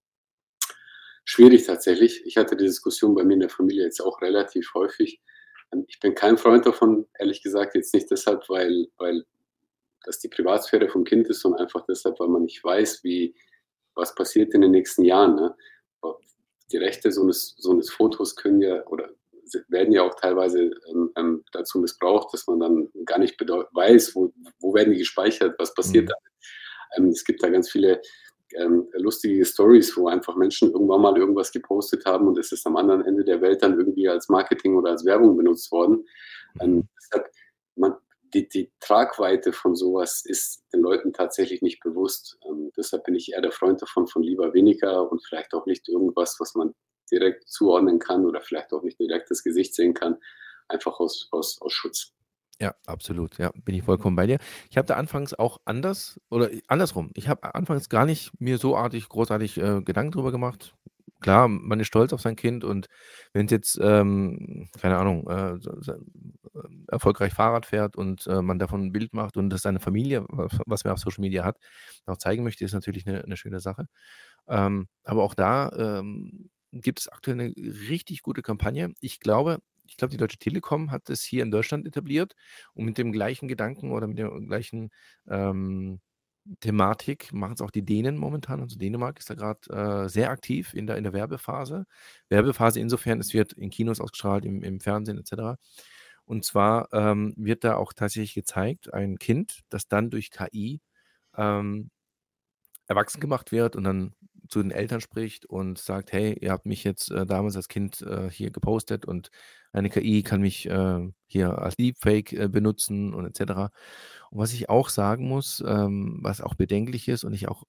Schwierig tatsächlich. Ich hatte die Diskussion bei mir in der Familie jetzt auch relativ häufig. Ähm, ich bin kein Freund davon, ehrlich gesagt, jetzt nicht deshalb, weil weil das die Privatsphäre vom Kind ist, sondern einfach deshalb, weil man nicht weiß, wie was passiert in den nächsten Jahren, ne? Die Rechte so eines so eines Fotos können ja oder werden ja auch teilweise, ähm, ähm, dazu missbraucht, dass man dann gar nicht bedeu weiß, wo wo werden die gespeichert, was passiert Mhm. da? Ähm, es gibt da ganz viele, ähm, lustige Stories, wo einfach Menschen irgendwann mal irgendwas gepostet haben und es ist am anderen Ende der Welt dann irgendwie als Marketing oder als Werbung benutzt worden. Ähm, Mhm. deshalb, man die die Tragweite von sowas ist den Leuten tatsächlich nicht bewusst. Ähm, deshalb bin ich eher der Freund davon, von lieber weniger und vielleicht auch nicht irgendwas, was man direkt zuordnen kann oder vielleicht auch nicht direkt das Gesicht sehen kann, einfach aus aus aus Schutz. Ja, absolut. Ja, bin ich vollkommen bei dir. Ich habe da anfangs auch anders oder andersrum. Ich habe anfangs gar nicht mir so artig großartig, äh, Gedanken drüber gemacht. Klar, man ist stolz auf sein Kind und wenn's jetzt, ähm, keine Ahnung, äh, so so ähm, erfolgreich Fahrrad fährt und, äh, man davon 'n Bild macht und das seine Familie, was was man auf Social Media hat, auch zeigen möchte, ist natürlich 'ne 'ne schöne Sache. Ähm, aber auch da, ähm, gibt es aktuell 'ne richtig gute Kampagne. Ich glaube ich glaube, die Deutsche Telekom hat das hier in Deutschland etabliert und mit dem gleichen Gedanken oder mit der gleichen, ähm, Thematik machen's auch die Dänen momentan. Also, Dänemark ist da grad, äh, sehr aktiv in der in der Werbephase. Werbephase insofern, es wird in Kinos ausgestrahlt, im im Fernsehen et cetera. Und zwar, ähm, wird da auch tatsächlich gezeigt, ein Kind, das dann durch K I, ähm, erwachsen gemacht wird und dann zu den Eltern spricht und sagt: „Hey, ihr habt mich jetzt, äh, damals als Kind, äh, hier gepostet und eine K I kann mich, äh, hier als Deepfake, äh, benutzen“ und et cetera. Und was ich auch sagen muss, ähm, was auch bedenklich ist und ich auch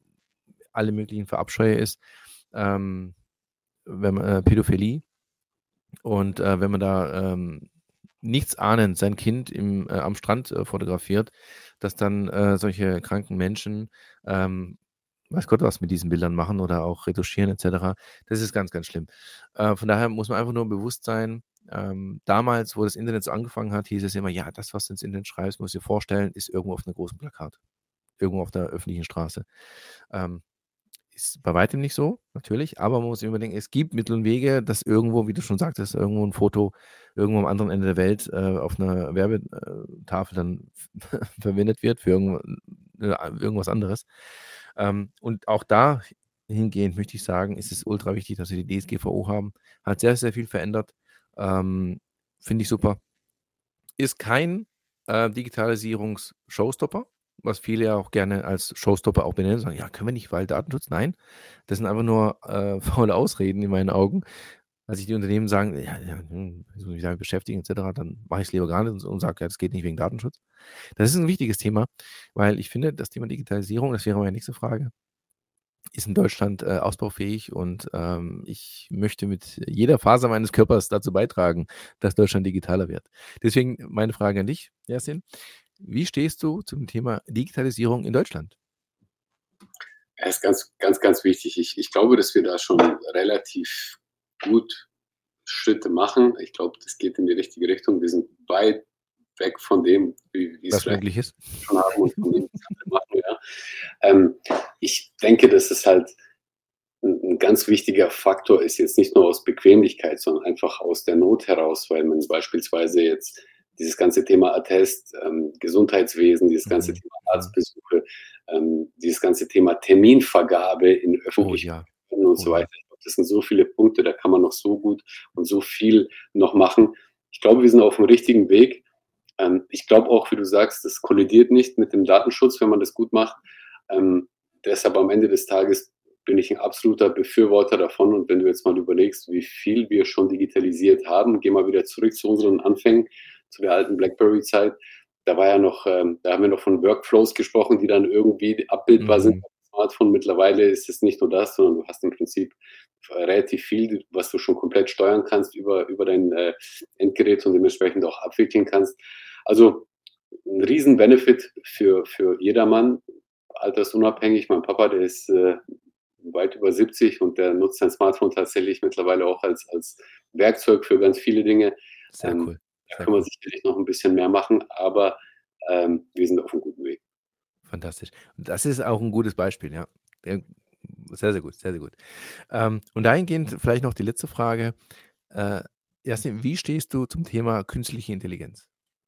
alle möglichen verabscheue, ist, ähm, wenn man äh, Pädophilie. Und, äh, wenn man da, ähm, nichtsahnend sein Kind im äh, am Strand, äh, fotografiert, dass dann, äh, solche kranken Menschen, ähm, weiß Gott was mit diesen Bildern machen oder auch retuschieren et cetera. Das ist ganz, ganz schlimm. Äh, von daher muss man einfach nur bewusst sein, ähm, damals, wo das Internet so angefangen hat, hieß es immer: „Ja, das, was du ins Internet schreibst, musst dir vorstellen, ist irgendwo auf 'nem großen Plakat, irgendwo auf der öffentlichen Straße.“ Ähm, ist bei weitem nicht so, natürlich, aber man muss sich immer denken, es gibt Mittel und Wege, dass irgendwo, wie du schon sagtest, irgendwo 'n Foto irgendwo am anderen Ende der Welt, äh, auf 'ner Werbe äh, Tafel dann verwendet wird für irgendw äh, irgendwas anderes. Ähm, und auch dahingehend möchte ich sagen, ist es ultra wichtig, dass wir die D S G V O haben. Hat sehr, sehr viel verändert. Ähm, finde ich super. Ist kein äh, Digitalisierungs-Showstopper, was viele ja auch gerne als Showstopper auch benennen, sagen: „Ja, können wir nicht, weil Datenschutz?“ Nein, das sind einfach nur, äh, faule Ausreden in meinen Augen. Weil sich die Unternehmen sagen: „Ja, ja, hm, ich muss mich damit beschäftigen et cetera, dann mache ich's lieber gar nicht“ und und sage: „Ja, das geht nicht wegen Datenschutz.“ Das ist 'n wichtiges Thema, weil ich finde, das Thema Digitalisierung, das wäre meine nächste Frage, ist in Deutschland, äh, ausbaufähig und, ähm, ich möchte mit jeder Faser meines Körpers dazu beitragen, dass Deutschland digitaler wird. Deswegen meine Frage an dich, Yasin: Wie stehst du zum Thema Digitalisierung in Deutschland? Ja, ist ganz ganz, ganz wichtig. Ich ich glaube, dass wir da schon relativ gut Schritte machen. Ich glaube, das geht in die richtige Richtung. Wir sind weit weg von dem, wie wie's Was vielleicht möglich ist? schon haben und von dem, was andere machen, ja. Ähm, ich denke, dass es halt 'n 'n ganz wichtiger Faktor ist, jetzt nicht nur aus Bequemlichkeit, sondern einfach aus der Not heraus, weil man beispielsweise jetzt dieses ganze Thema Attest, ähm, Gesundheitswesen, dieses ganze Mhm, Thema mhm. Arztbesuche, ähm, dieses ganze Thema Terminvergabe in Oh öffentlichen ja, und oh so weiter. ja. Ich glaube, das sind so viele Punkte, da kann man noch so gut und so viel noch machen. Ich glaube, wir sind auf'm richtigen Weg. Ähm, ich glaube auch, wie du sagst, das kollidiert nicht mit dem Datenschutz, wenn man das gut macht. Ähm, deshalb am Ende des Tages bin ich 'n absoluter Befürworter davon und wenn du jetzt mal überlegst, wie viel wir schon digitalisiert haben, geh mal wieder zurück zu unseren Anfängen, zu der alten Blackberry-Zeit. Da war ja noch ähm, da haben wir noch von Workflows gesprochen, die dann irgendwie abbildbar sind Mhm. auf'm Smartphone. Mittlerweile ist es nicht nur das, sondern du hast im Prinzip relativ viel, was du schon komplett steuern kannst über über dein, äh, Endgerät und dementsprechend auch abwickeln kannst. Also 'n Riesen-Benefit für für jedermann, altersunabhängig. Mein Papa, der ist, äh, weit über siebzig und der nutzt sein Smartphone tatsächlich mittlerweile auch als als Werkzeug für ganz viele Dinge. Sehr Ähm, cool, da sehr können wir cool. sicherlich noch 'n bisschen mehr machen, aber, ähm, wir sind auf'm guten Weg. Fantastisch. Und das ist auch 'n gutes Beispiel, ja. Ähm, sehr, sehr gut, sehr, sehr gut. Ähm, und dahingehend vielleicht noch die letzte Frage. Äh, Yasin, wie stehst du zum Thema künstliche Intelligenz?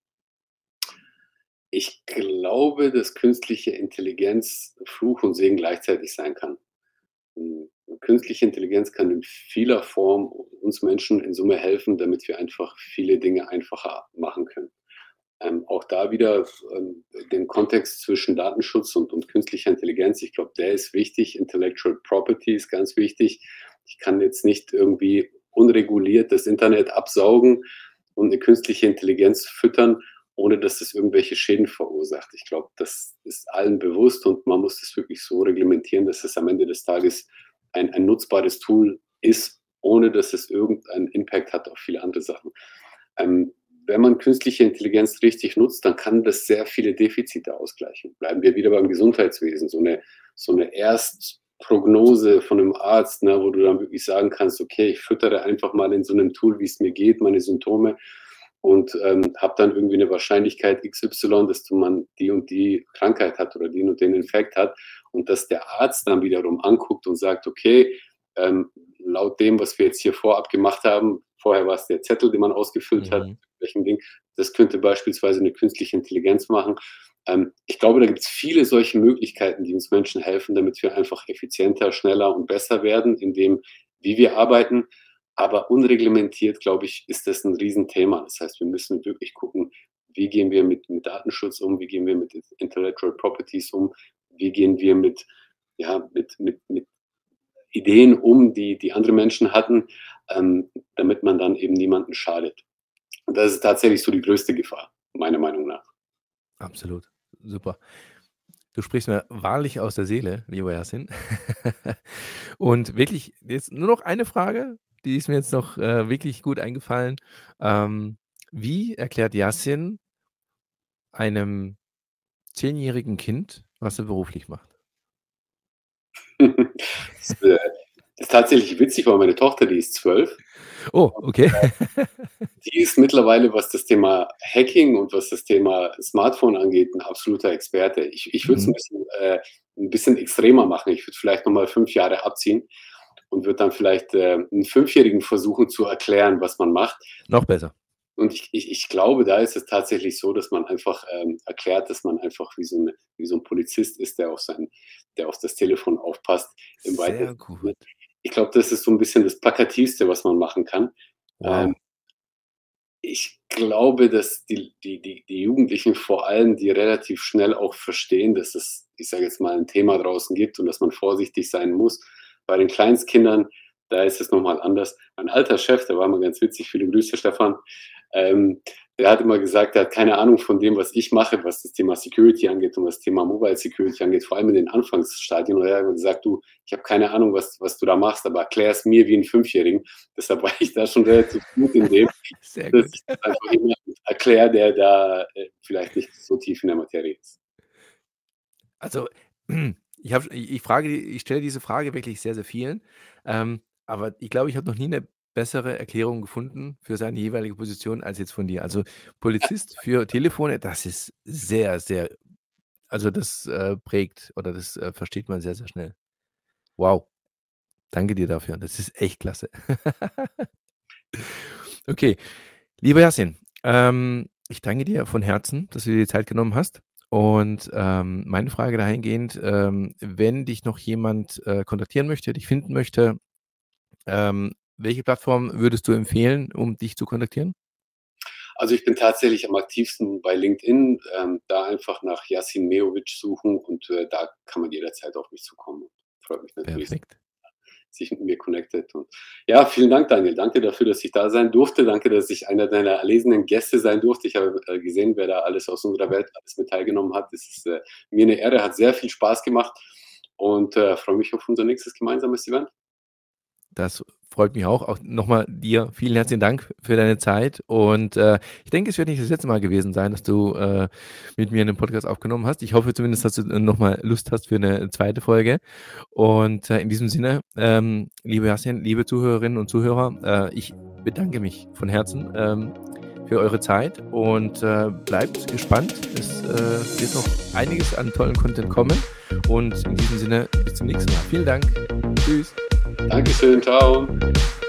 Ich glaube, dass künstliche Intelligenz Fluch und Segen gleichzeitig sein kann. Hm, künstliche Intelligenz kann in vieler Form uns Menschen in Summe helfen, damit wir einfach viele Dinge einfacher machen können. Ähm, auch da wieder, ähm, den Kontext zwischen Datenschutz und und künstlicher Intelligenz. Ich glaube, der ist wichtig. Intellectual Property ist ganz wichtig. Ich kann jetzt nicht irgendwie unreguliert das Internet absaugen und 'ne künstliche Intelligenz füttern, ohne dass es irgendwelche Schäden verursacht. Ich glaube, das ist allen bewusst und man muss das wirklich so reglementieren, dass es am Ende des Tages ein ein nutzbares Tool ist, ohne dass es irgendeinen Impact hat auf viele andere Sachen. Ähm, wenn man künstliche Intelligenz richtig nutzt, dann kann das sehr viele Defizite ausgleichen. Bleiben wir wieder beim Gesundheitswesen, so 'ne so 'ne Erstprognose von 'nem Arzt, ne, wo du dann wirklich sagen kannst: „Okay, ich füttere einfach mal in so 'nem Tool, wie's mir geht, meine Symptome und, ähm, habe dann irgendwie 'ne Wahrscheinlichkeit X Y, dass du man die und die Krankheit hat oder den und den Infekt hat.“ Und dass der Arzt dann wiederum anguckt und sagt: „Okay, ähm, laut dem, was wir jetzt hier vorab gemacht haben“ vorher war's der Zettel, den man ausgefüllt hat, Mhm. welchen Ding, das könnte beispielsweise 'ne künstliche Intelligenz machen. Ähm, ich glaube, da gibt's viele solche Möglichkeiten, die uns Menschen helfen, damit wir einfach effizienter, schneller und besser werden in dem, wie wir arbeiten. Aber unreglementiert, glaube ich, ist das 'n Riesenthema. Das heißt, wir müssen wirklich gucken, wie gehen wir mit mit Datenschutz um, wie gehen wir mit Intellectual Properties um, wie gehen wir mit ja, mit mit mit Ideen um, die die andere Menschen hatten, ähm, damit man dann eben niemanden schadet. Und das ist tatsächlich so die größte Gefahr, meiner Meinung nach. Absolut, super. Du sprichst mir wahrlich aus der Seele, lieber Yasin. Und wirklich jetzt nur noch eine Frage, die ist mir jetzt noch, äh, wirklich gut eingefallen. Ähm, wie erklärt Yasin einem zehnjährigen Kind, was er beruflich macht? Das, äh, ist tatsächlich witzig, weil meine Tochter, die ist zwölf Oh, und, okay. äh, die ist mittlerweile, was das Thema Hacking und was das Thema Smartphone angeht, 'n absoluter Experte. Ich ich würde es 'n Mhm. bisschen äh, 'n bisschen extremer machen. Ich würde vielleicht noch mal fünf Jahre abziehen und würde dann vielleicht, äh, 'n Fünfjährigen versuchen zu erklären, was man macht. Noch besser. Und ich ich ich glaube, da ist es tatsächlich so, dass man einfach, ähm, erklärt, dass man einfach wie so 'ne wie so 'n Polizist ist, der auf sein der auf das Telefon aufpasst im Sehr weitesten Sinne. gut. Ich glaube, das ist so 'n bisschen das Plakativste, was man machen kann. Ähm Wow. Ich glaube, dass die die die die Jugendlichen vor allem, die relativ schnell auch verstehen, dass es, ich sage jetzt mal, 'n Thema draußen gibt und dass man vorsichtig sein muss. Bei den Kleinstkindern, da ist es noch mal anders. Mein alter Chef, der war immer ganz witzig, viele Grüße, Stefan, ähm, der hat immer gesagt, er hat keine Ahnung von dem, was ich mache, was das Thema Security angeht und was das Thema Mobile Security angeht, vor allem in den Anfangsstadien. Und er hat immer gesagt: „Du, ich habe keine Ahnung, was was du da machst, aber erklär es mir wie 'n Fünfjährigen.“ Deshalb war ich da schon relativ gut in dem, Sehr dass gut. ich das einfach jemandem erkläre, der da, äh, vielleicht nicht so tief in der Materie ist. Also, ich habe ich ich frage ich stelle diese Frage wirklich sehr, sehr vielen, ähm, aber ich glaube, ich habe noch nie 'ne bessere Erklärung gefunden für seine jeweilige Position als jetzt von dir. Also, Polizist für Telefone, das ist sehr, sehr also, das, äh, prägt oder das, äh, versteht man sehr, sehr schnell. Wow, danke dir dafür. Das ist echt klasse. Okay, lieber Yasin, ähm, ich danke dir von Herzen, dass du dir die Zeit genommen hast und, ähm, meine Frage dahingehend, ähm, wenn dich noch jemand, äh, kontaktieren möchte, dich finden möchte, ähm, welche Plattform würdest du empfehlen, um dich zu kontaktieren? Also, ich bin tatsächlich am aktivsten bei LinkedIn, ähm, da einfach nach Yasin Mejovic suchen und, äh, da kann man jederzeit auf mich zukommen. Freut mich natürlich, Perfekt. sich mit mir connected und ja, vielen Dank, Daniel. Danke dafür, dass ich da sein durfte. Danke, dass ich einer deiner erlesenen Gäste sein durfte. Ich habe, äh, gesehen, wer da alles aus unserer Welt alles mit teilgenommen hat. Es ist, äh, mir 'ne Ehre, hat sehr viel Spaß gemacht und, äh, freue mich auf unser nächstes gemeinsames Event. Das freut mich auch. Auch noch mal dir vielen herzlichen Dank für deine Zeit und, äh, ich denke, es wird nicht das letzte Mal gewesen sein, dass du, äh, mit mir 'nen Podcast aufgenommen hast. Ich hoffe zumindest, dass du, äh, noch mal Lust hast für 'ne zweite Folge und, äh, in diesem Sinne, ähm, lieber Yasin, liebe Zuhörerinnen und Zuhörer, äh, ich bedanke mich von Herzen, ähm, für eure Zeit und, äh, bleibt gespannt. Es, äh, wird noch einiges an tollen Content kommen und in diesem Sinne bis zum nächsten Mal. Vielen Dank. Tschüss. Dankeschön. Tschau.